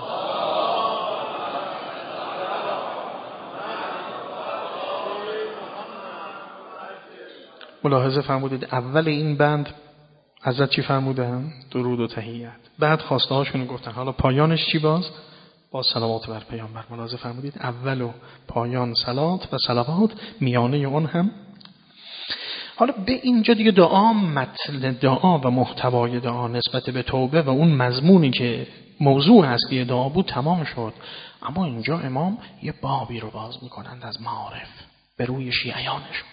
ملاحظه فرمودید اول این بند حضرت چی فرمودن؟ درود و تحیت. بعد خواسته هاشونو گفتن. حالا پایانش چی باز؟ با صلوات بر پیامبر. ملاحظه فرمودید اول و پایان صلات و صلوات، میانه اون هم. حالا به اینجا دیگه دعا، متن دعا و محتوای دعا نسبت به توبه و اون مضمونی که موضوع اصلی دعا بود تمام شد. اما اینجا امام یه بابی رو باز میکنند از معارف به روی شیعیانشون.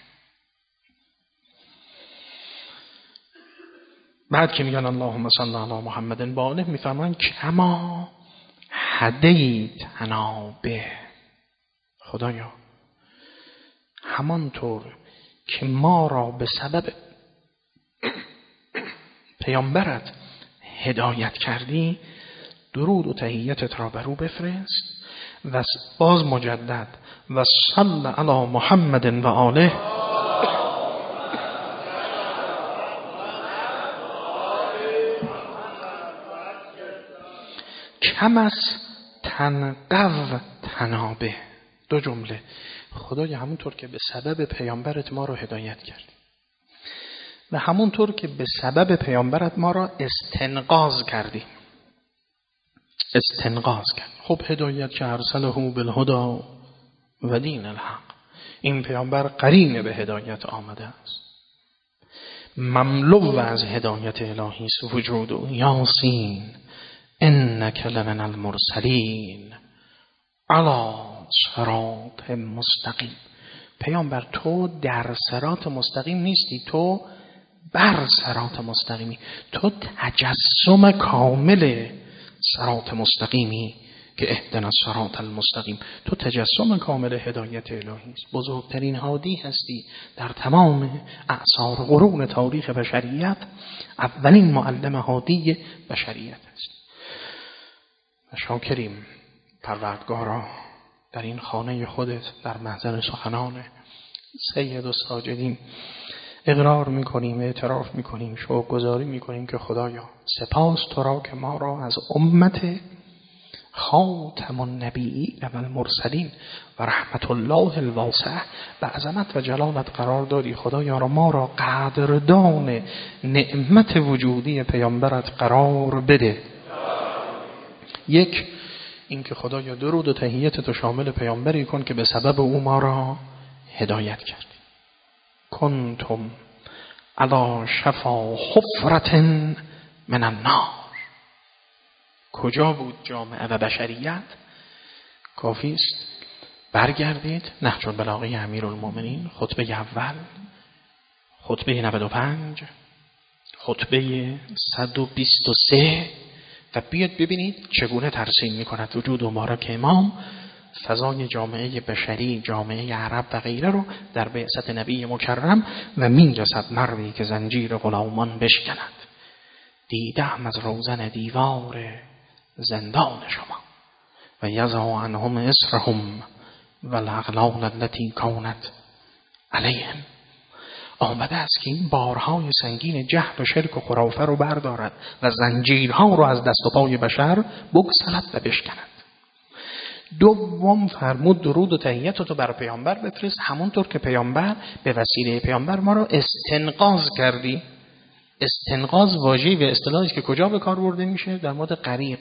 بعد که میگن اللهم صل علی محمد و آله، میفرمان کما هدیتنا به، خدایا همانطور که ما را به سبب پیامبرت هدایت کردی، درود و تحیتت را بر او بفرست. و باز مجدد و صل علی محمد و آله کم است تنقو تنابه. دو جمله. خدای همونطور که به سبب پیامبرت ما رو هدایت کرد و همونطور که به سبب پیامبرت ما را استنقاذ کردی. استنقاذ کرد. خب هدایت که ارسله بالهدی و دین الحق، این پیامبر قرین به هدایت آمده است، مملو از هدایت الهی است. وجود و یاسین انک لمن المرسلین علی صراط مستقیم. پیامبر تو در صراط مستقیم نیستی، تو بر صراط مستقیمی، تو تجسم کامل صراط مستقیمی که اهدنا الصراط المستقیم، تو تجسم کامل هدایت الهی است. بزرگترین هادی هستی در تمام اعصار قرون تاریخ بشریت، اولین معلم هادی بشریت است. و شاکریم پروردگارا در این خانه خودت در محضر سخنان سید و ساجدین اقرار میکنیم، اعتراف میکنیم، شکرگزاری میکنیم که خدایا سپاس تو را که ما را از امت خاتم النبیین و المرسلین و رحمت الله الواسع و عظمت و جلالت قرار دادی. خدایا را ما را قدردان نعمت وجودی پیامبرت قرار بده. یک، این که خدایا درود و تحیت تو شامل پیامبری کن که به سبب او ما را هدایت کردی. کنتم علی شفا حفرة من النار. کجا بود جامعه و بشریت؟ کافی است برگردید نهج البلاغه امیرالمومنین، خطبه اول، خطبه نود و پنج، خطبه صد و بیست و سه و بیاد ببینید چگونه ترسیم میکند وجود مبارک امام فضای جامعه بشری، جامعه عرب و غیره رو در بعثت نبی مکرم و میرسد مردی که زنجیر غلامان بشکند. دیدم از روزن دیوار زندان شما و یضع عنهم اسرهم و الاغلال التي کانت علیهم. آمده است که این بارهای سنگین جهل و شرک و خرافه رو بردارد و زنجیرها رو از دست و پای بشر بگسلد و بشکند. دوم فرمود درود و تحیت تو بر پیامبر بفرست، همونطور که پیامبر به وسیله پیامبر ما رو استنقاذ کردی. استنقاذ واژه‌ای و اصطلاحی که کجا به کار برده میشه؟ در مورد غریق.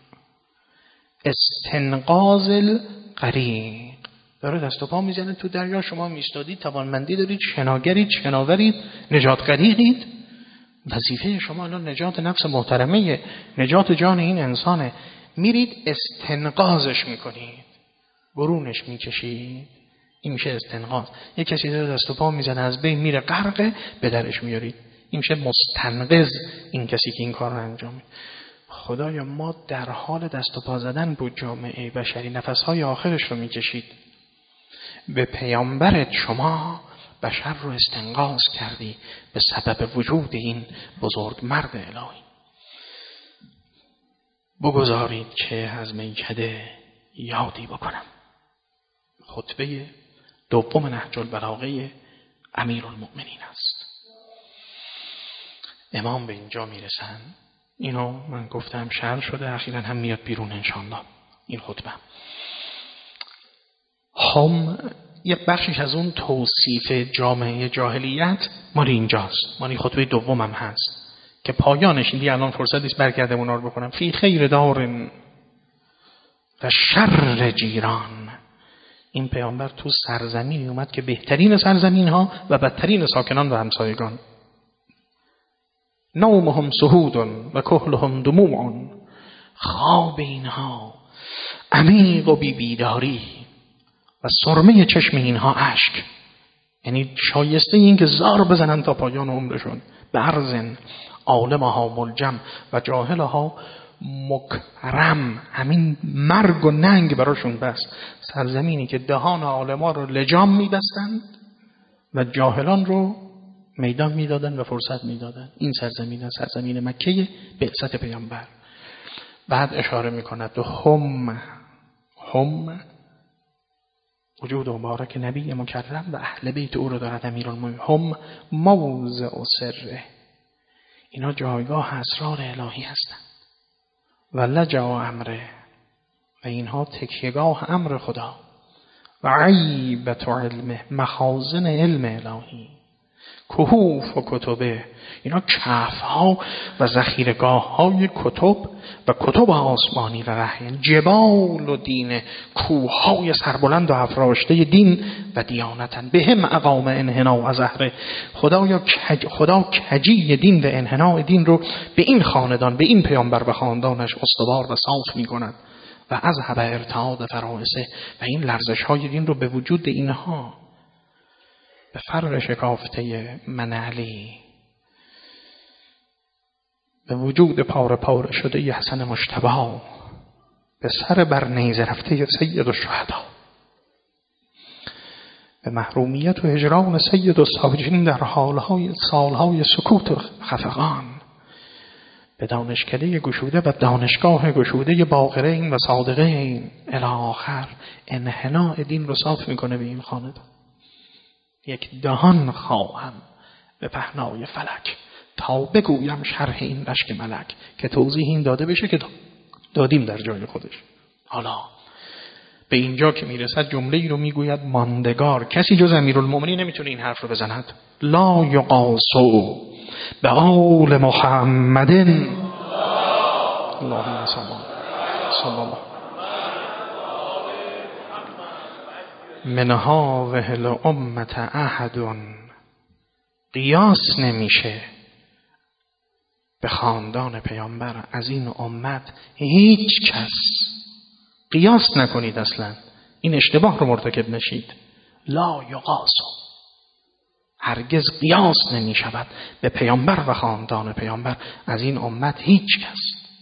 استنقاذ الغریق، داره دست و پا میزنه تو دریا، شما میستادید، توانمندی دارید، شناگرید، شناورید، نجات غریقید. وظیفه شما الان نجات نفس محترمه، نجات جان این انسانه. میرید استنقاذش میکنید، برونش میکشید. این میشه استنقاذ. یک کسی داره دست و پا میزنه از بین میره غرقه، به درش میارید. این میشه مستنقذ، این کسی که این کار رو انجام میده. خدایا ما در حال دست و پا زدن بود جامعه بشری، نفسهای آخرش رو میکشید. به پیامبرت شما بشر رو استنقاذ کردی به سبب وجود این بزرگ مرد الهی. بگذارید که از میکده یادی بکنم. خطبه دوم نهج البلاغه امیرالمؤمنین است. امام به اینجا میرسن. اینو من گفتم شرح شده، اخیراً هم میاد بیرون انشاءالله این خطبه. هم یک بخشش از اون توصیف جامعه جاهلیت مال اینجاست، مال خطبه دومم هست که پایانش دیگه الان فرصت نیست برگردم اونا رو بکنم. فی خیر دار و شر جیران. این پیامبر تو سرزمینی اومد که بهترین سرزمین ها و بدترین ساکنان و همسایگان. نومهم سهود و کحلهم دموع. خواب اینها عمیق و بی بیداری و سرمه چشم اینها اشک. یعنی شایسته این که زار بزنن تا پایان عمرشون. برزن عالمها ملجم و جاهلها مکرم. همین مرگ و ننگ براشون بس. سرزمینی که دهان عالما رو لجام میبستند و جاهلان رو میدان میدادن و فرصت میدادن. این سرزمین سرزمین مکه بعثت پیامبر. بعد اشاره میکند و هم هم وجود مبارک نبی مکرم و اهل بیت او رو دارد امیرالمومنین. هم موضع و سره. اینا جایگاه اسرار الهی هستند. و لجا امره و اینها تکیهگاه امر خدا و عیبت علمه، مخازن علم الهی، کهوف و کتبه، اینا کهف‌ها و ذخیره‌گاه‌های کتب و کتب آسمانی و وحی، جبال و دین، کوه‌های سربلند و افراشته دین و دیانتن، به هم اقام انحنا و زهره. خدا کج خدا کجی دین و انحنا دین رو به این خاندان، به این پیامبر و خاندانش استوار و صاف می‌کند و از هب ارتعاد فرائسه، و این لرزش‌های دین رو به وجود اینها، به فر شکافته منعلی، به وجود پاره پاره شده ی حسن مجتبی، به سر بر نیزه رفته سید الشهدا، به محرومیت و هجران سید الساجدین در حالهای سالهای سکوت و خفقان، به دانشکده گشوده و دانشگاه گشوده باقرین و صادقین الی آخر. انحناء دین رو صاف میکنه به این خاندان. یک دهان خواهم به پهنای فلک تا بگویم شرح این رشک ملک، که توضیح این داده بشه که دادیم در جای خودش. حالا به اینجا که میرسد جمله ای رو میگوید ماندگار، کسی جز امیرالمومنین نمیتونه این حرف رو بزند. لا یقاسو به آل محمد اللهم صل الله منها و هل امت احدون. قیاس نمیشه به خاندان پیامبر از این امت هیچ کس. قیاس نکنید، اصلا این اشتباه رو مرتکب نشید. لا یقاسو، هرگز قیاس نمی شود به پیامبر و خاندان پیامبر از این امت هیچ کس.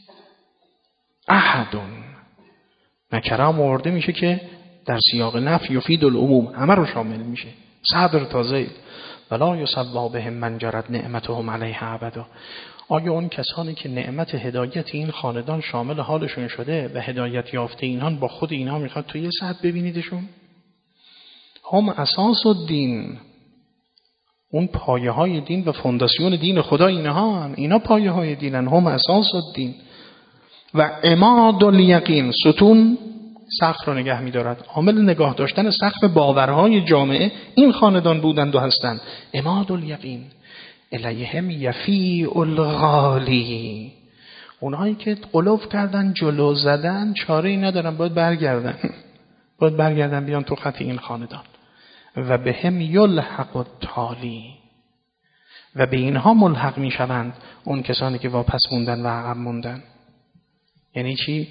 احدون نکره آورده میشه که در سیاق نفی یفید العموم، همه رو شامل میشه. صدر تازه ولا یصوا بهم من جرت نعمتهم علیه ابدا. آیا اون کسانی که نعمت هدایت این خاندان شامل حالشون شده و هدایت یافته اینان با خود اینها میخواد توی سطح ببینیدشون؟ هم اساس الدین، اون پایه های دین و فونداسیون دین خدا اینها هم. اینا پایه های دینن، هم اساس الدین. و عماد الیقین، ستون سقف رو نگه می‌دارد. عامل نگاه داشتن سقف باورهای جامعه این خاندان بودند و هستند. عماد الیقین الیهم یفیع الغالی، اونهایی که غلوف کردن، جلو زدن، چاره‌ای ندارن، باید برگردن باید برگردن بیان تو خط این خاندان. و به هم یلحق التالی، و به اینها ملحق میشوند اون کسانی که واپس موندن و عقب موندن. یعنی چی؟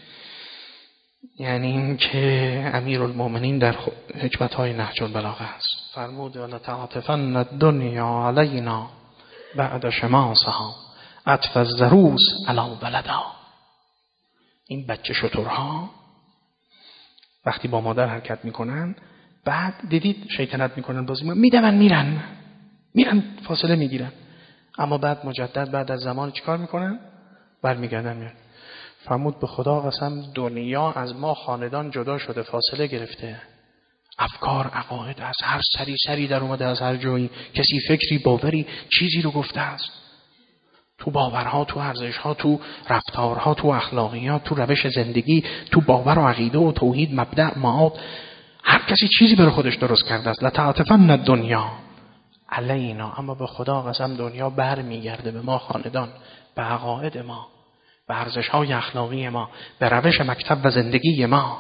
یعنی این که امیرالمومنین در حکمت‌های نهج البلاغه است فرمود ولا تعاطفن الدنیا علینا بعد شماسها عطف الضروس علی ولدا. این بچه شترها وقتی با مادر حرکت میکنن، بعد دیدید شیطنت میکنن، بازی میدون میرن میرن فاصله میگیرن، اما بعد مجدد بعد از زمان چیکار میکنن؟ برمیگردن میرن. فرمود به خدا قسم دنیا از ما خاندان جدا شده، فاصله گرفته، افکار عقاید از هر سری سری در اومده، از هر جایی کسی فکری باوری چیزی رو گفته است، تو باورها، تو ارزشها، تو رفتارها، تو اخلاقیات، تو روش زندگی، تو باور و عقیده و توحید، مبدأ، معاد، هر کسی چیزی برای خودش درست کرده است. لتعاطفن الدنیا علینا، اما به خدا قسم دنیا بر میگرده به ما خاندان، به عقاید ما، به ارزش‌های اخلاقی ما، به روش مکتب و زندگی ما.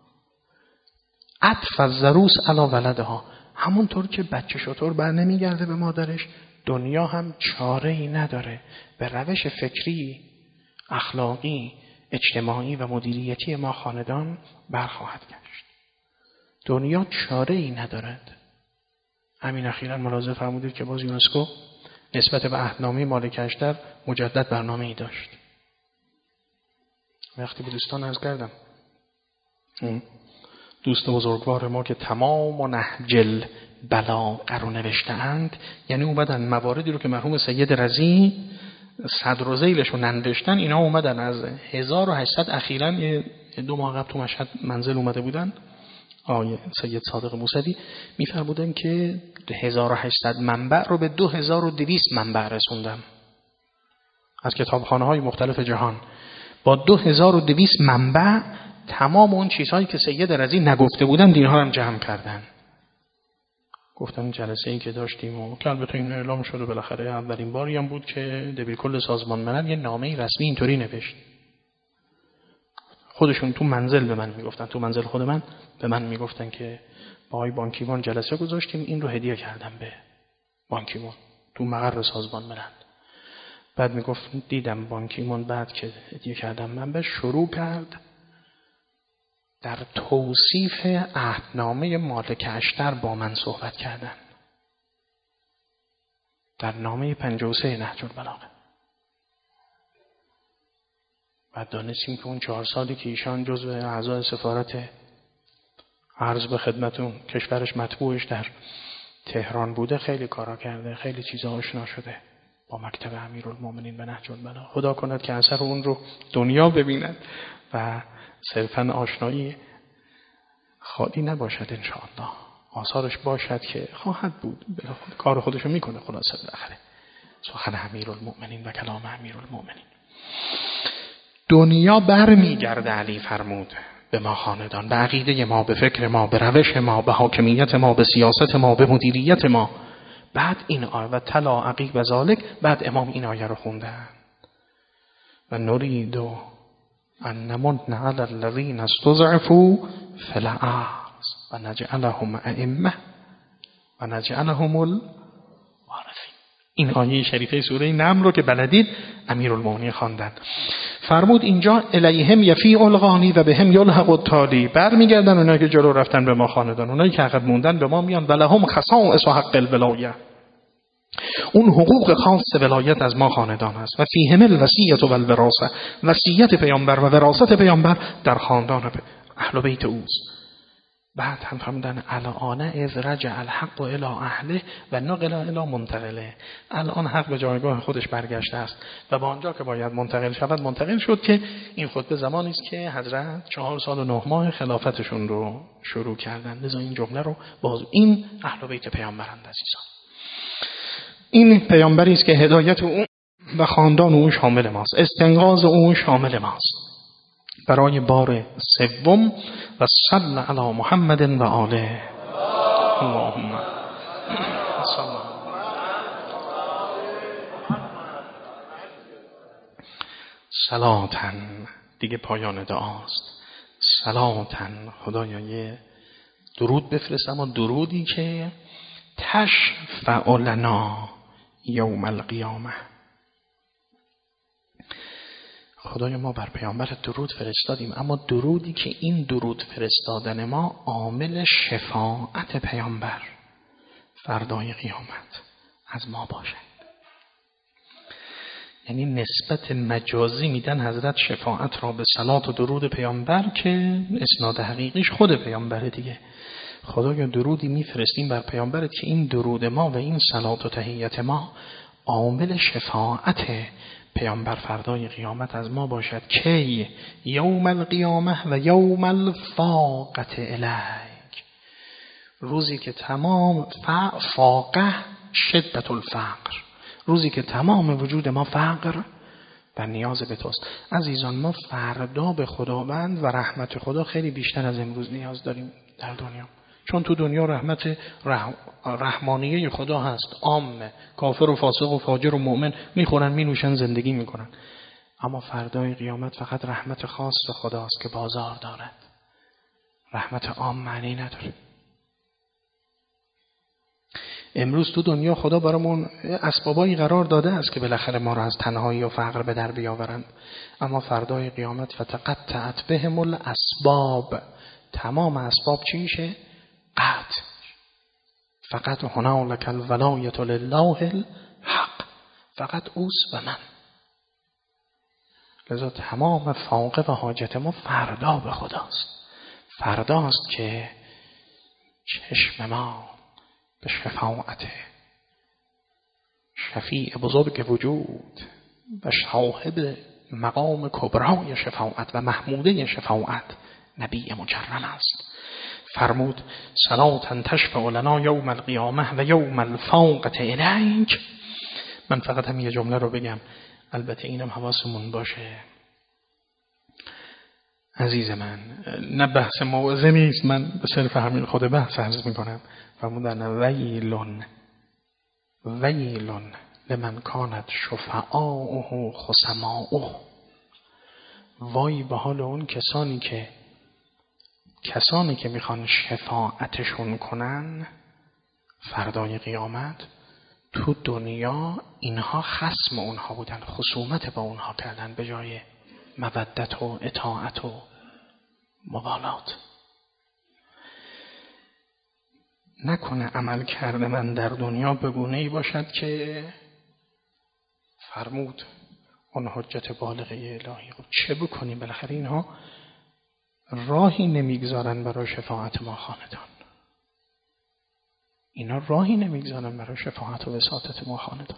عطف الضروس علی ولدها، همونطور که بچه شطور بر نمیگرده به مادرش، دنیا هم چاره‌ای نداره به روش فکری، اخلاقی، اجتماعی و مدیریتی ما خاندان برخواهد گشت. دنیا چاره‌ای ندارد. همین اخیراً ملاحظه فرمودید که باز یونسکو نسبت به عهدنامه مالک اشتر مجدد برنامه‌ای داشت. وقتی به دوستان عرض کردم، دوست بزرگوار ما که تمام و نهج البلاغه رو نوشتند، یعنی اومدن مواردی رو که مرحوم سید رضی صدر و ذیلش رو ننوشتن، اینا اومدن از هزار و هشتصد اخیراً دو ماه قبل تو مشهد منزل اومده بودن آقای سید صادق موسوی، میفرمودن که هزار و هشتصد منبع رو به دو هزار و دویست منبع رسوندم از کتابخانه‌های مختلف جهان. با دو هزار و دویست منبع تمام اون چیزهایی که سید رضی نگفته بودن اینها رو هم جمع کردن. گفتم جلسه ای که داشتیم و که البته این اعلام شده بالاخره اولین باری هم بود که دبیرکل سازمان ملل یه نامه رسمی اینطوری نوشت. خودشون تو منزل به من میگفتن، تو منزل خود من به من میگفتن که با آقای بان کی مون جلسه گذاشتیم، این رو هدیه کردم به بان کی مون تو مقر سازمان ملل. بعد میگفت دیدم بان کی مون بعد که هدیه کردم من به شروع کرد در توصیف عهدنامه مالک اشتر با من صحبت کردن در نامه پنجاه و سه نهج البلاغه. بعد دانستیم که اون چهار سالی که ایشان جزو اعضای سفارت عرض به خدمتون کشورش مطبوعش در تهران بوده، خیلی کارا کرده، خیلی چیزا آشنا شده با مکتب امیرالمومنین به نهج البلاغه. خدا کند که اثر اون رو دنیا ببیند و صرفاً آشنایی خالی نباشد انشاءالله، آثارش باشد که خواهد بود، کار خودشو میکنه. خلاصه بالاخره سخن امیرالمومنین و کلام امیرالمومنین. دنیا بر میگرده علی فرمود به ما خاندان، به عقیده ما، به فکر ما، به روش ما، به حاکمیت ما، به سیاست ما، به مدیریت ما. بعد این آیه و تلا عقیق و ذالک، بعد امام این آیه رو خوندن و نریدو ان نمن علی الذین استضعفوا فی الارض و نجعلهم ائمه و نجعلهم الوارثین. این آیه شریفه سوره نمل رو که بلدید امیرالمومنین خواندن. فرمود اینجا الیهم یفیع الغانی و بهم یلحق التالی، برمیگردن اونایی که جلو رفتن به ما خاندان، اونایی که عقب موندن به ما میان. ولهم خصائص حق الولایه، اون حقوق خاص ولایت از ما خاندان است. و فیهم الوصیت و الوراثه، وصیت پیامبر و وراثت پیامبر در خاندان اهل بیت اوست. بعد هم فرمودن الان اذ رجع الحق الی اهله و نقل الی منتقله، الان حق به جایگاه خودش برگشته است و به آنجا که باید منتقل شود منتقل شد. که این خطبه زمانی است که حضرت چهار سال و نه ماه خلافتشون رو شروع کردن. لذا این جمله رو باز این اهل بیت پیامبرند عزیزان. این پیامبری است که هدایت او و خاندان او شامل ماست، استنقاذ او شامل ماست. برای بار سوم و صلی علی محمد و آله اللهم صلاتن، دیگه پایان دعاست. صلاتن، خدایا یه درود بفرست، اما درودی که تشفع لنا یوم القیامه. خدایا ما بر پیامبر درود فرستادیم، اما درودی که این درود فرستادن ما عامل شفاعت پیامبر فردای قیامت از ما باشد. یعنی نسبت مجازی میدن حضرت شفاعت را به صلات و درود پیامبر که اسناد حقیقیش خود پیامبره دیگه. خدایا درودی میفرستیم بر پیامبرت که این درود ما و این صلات و تحیت ما عامل شفاعت پیامبر فردای قیامت از ما باشد. کی؟ یوم القیامه و یوم الفاقت الیک، روزی که تمام فاقه شدت الفقر، روزی که تمام وجود ما فقر و نیاز به توست. عزیزان ما فردا به خداوند و رحمت خدا خیلی بیشتر از امروز نیاز داریم در دنیا، چون تو دنیا رحمت رح... رحمانیه خدا هست، عامه، کافر و فاسق و فاجر و مؤمن میخورن مینوشن زندگی میکنن. اما فردای قیامت فقط رحمت خاص خداست که بازار دارد، رحمت عام معنی نداره. امروز تو دنیا خدا برامون اسبابایی قرار داده است که بالاخره ما را از تنهایی و فقر به در بیاورند، اما فردای قیامت فتقطعت بهم الاسباب، تمام اسباب چی میشه؟ قطع. فقط هنالک الولایت لله الحق، فقط اوست و من. لذا تمام فاقه و حاجت ما فردا به خداست. فرداست که چشم ما به شفاعت شفیع بزرگ وجود و صاحب مقام کبرای شفاعت و محموده شفاعت نبی مکرم است. فرمود صلاتن تشفع لنا یوم القیامه و یوم الفاقت الیک. من فقط هم یه جمله رو بگم، البته اینم حواسمون باشه. عزیز من، نه بحث موعظه نیست، من به صرف همین خود بحث عرض میکنم. فرمودن ویلون ویلون لمن کانت شفعاؤه خصماؤه. وای به حال اون کسانی که کسانی که میخوان شفاعتشون کنن فردای قیامت، تو دنیا اینها خصم اونها بودن، خصومت با اونها کردن به جای مودت و اطاعت و مبالات. نکنه عمل کرده من در دنیا به گونه‌ای باشد که فرمود اون حجت بالغه الهی. خب چه بکنیم؟ بالاخره اینها راهی نمیگذارن برای شفاعت ما خاندان. اینا راهی نمیگذارن برای شفاعت و وساطت ما خاندان.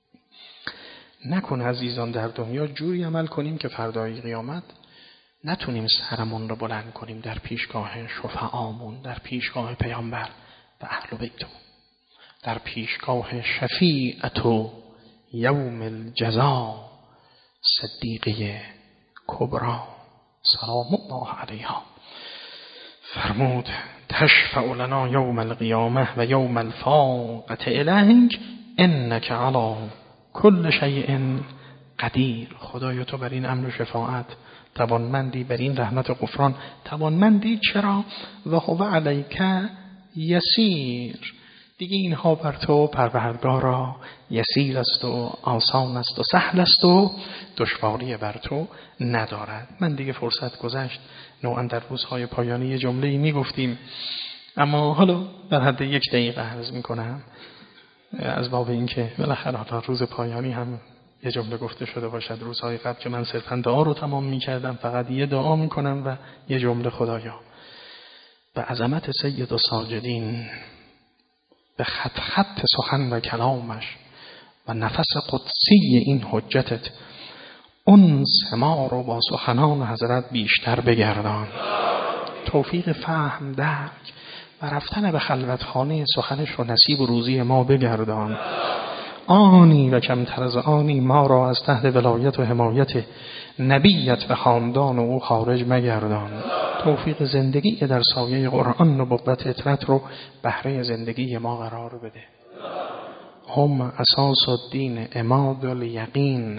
نکنه عزیزان در دنیا جوری عمل کنیم که فردای قیامت نتونیم سرمون رو بلند کنیم در پیشگاه شفعامون، در پیشگاه پیامبر و اهل بیتمون، در پیشگاه شفیعت و یوم الجزا صدیقه کبری سلام الله علیها. فرمود تشفع لنا یوم القیامه و یوم الفاقة الیک انک علی کل شیء قدیر. خدایا تو بر این امر شفاعت توانمندی، بر این رحمت و غفران توانمندی. چرا؟ و هو علیک یسیر. دیگه اینها بر تو پروردگارا یسیر است و آسان است و سهل است و دشواری بر تو ندارد. من دیگه فرصت گذشت، نوعا در روزهای پایانی یه جمله‌ای میگفتیم، اما حالا در حد یک دقیقه عرض میکنم از باب این که بالاخره روز پایانی هم یه جمله گفته شده باشد. روزهای قبل که من صرفا دعا رو تمام میکردم، فقط یه دعا میکنم و یه جمله. خدایا به عظمت سید و ساجدین، به خط خط سخن و کلامش و نفس قدسی این حجتت، اون سما رو با سخنان حضرت بیشتر بگردان. توفیق فهم، درک و رفتن به خلوتخانه سخنش رو نصیب و روزی ما بگردان. آنی و کمتر از آنی ما را از تحت ولایت و حمایت نبیت و خاندان او خارج مگردان. توفیق زندگی در سایه قرآن، نبوت، اطرت رو بهره زندگی ما قرار بده. هم اساس الدین عماد الیقین.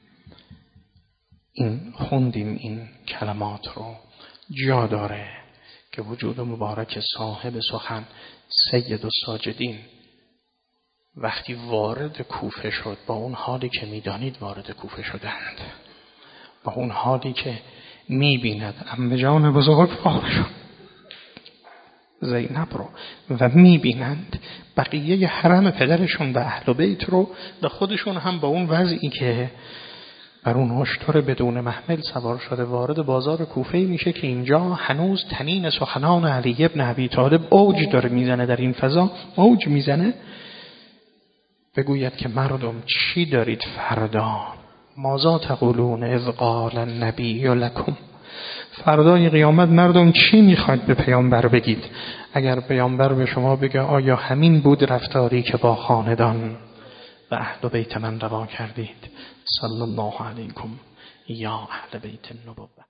این خوندیم این کلمات رو، جا داره که وجود مبارک صاحب سخن سید الساجدین وقتی وارد کوفه شد، با اون حالی که میدانید وارد کوفه شدند، با اون حالی که میبیند عمه جان بزرگ فاطمه زینب رو و میبینند بقیه حرم پدرشون و اهل بیت رو، و خودشون هم با اون وضعی که بر اون اشتر بدون محمل سوار شده وارد بازار کوفه میشه که اینجا هنوز تنین سخنان علی ابن ابی طالب اوج داره میزنه، در این فضا اوج میزنه. بگوید که مردم چی دارید فردا؟ ماذا تقولون اذ قال النبی لکم. فردای قیامت مردم چی میخواید به پیامبر بگید؟ اگر پیامبر به شما بگه آیا همین بود رفتاری که با خاندان و اهل بیت من روا کردید؟ صلی الله علیکم یا اهل بیت النبوة.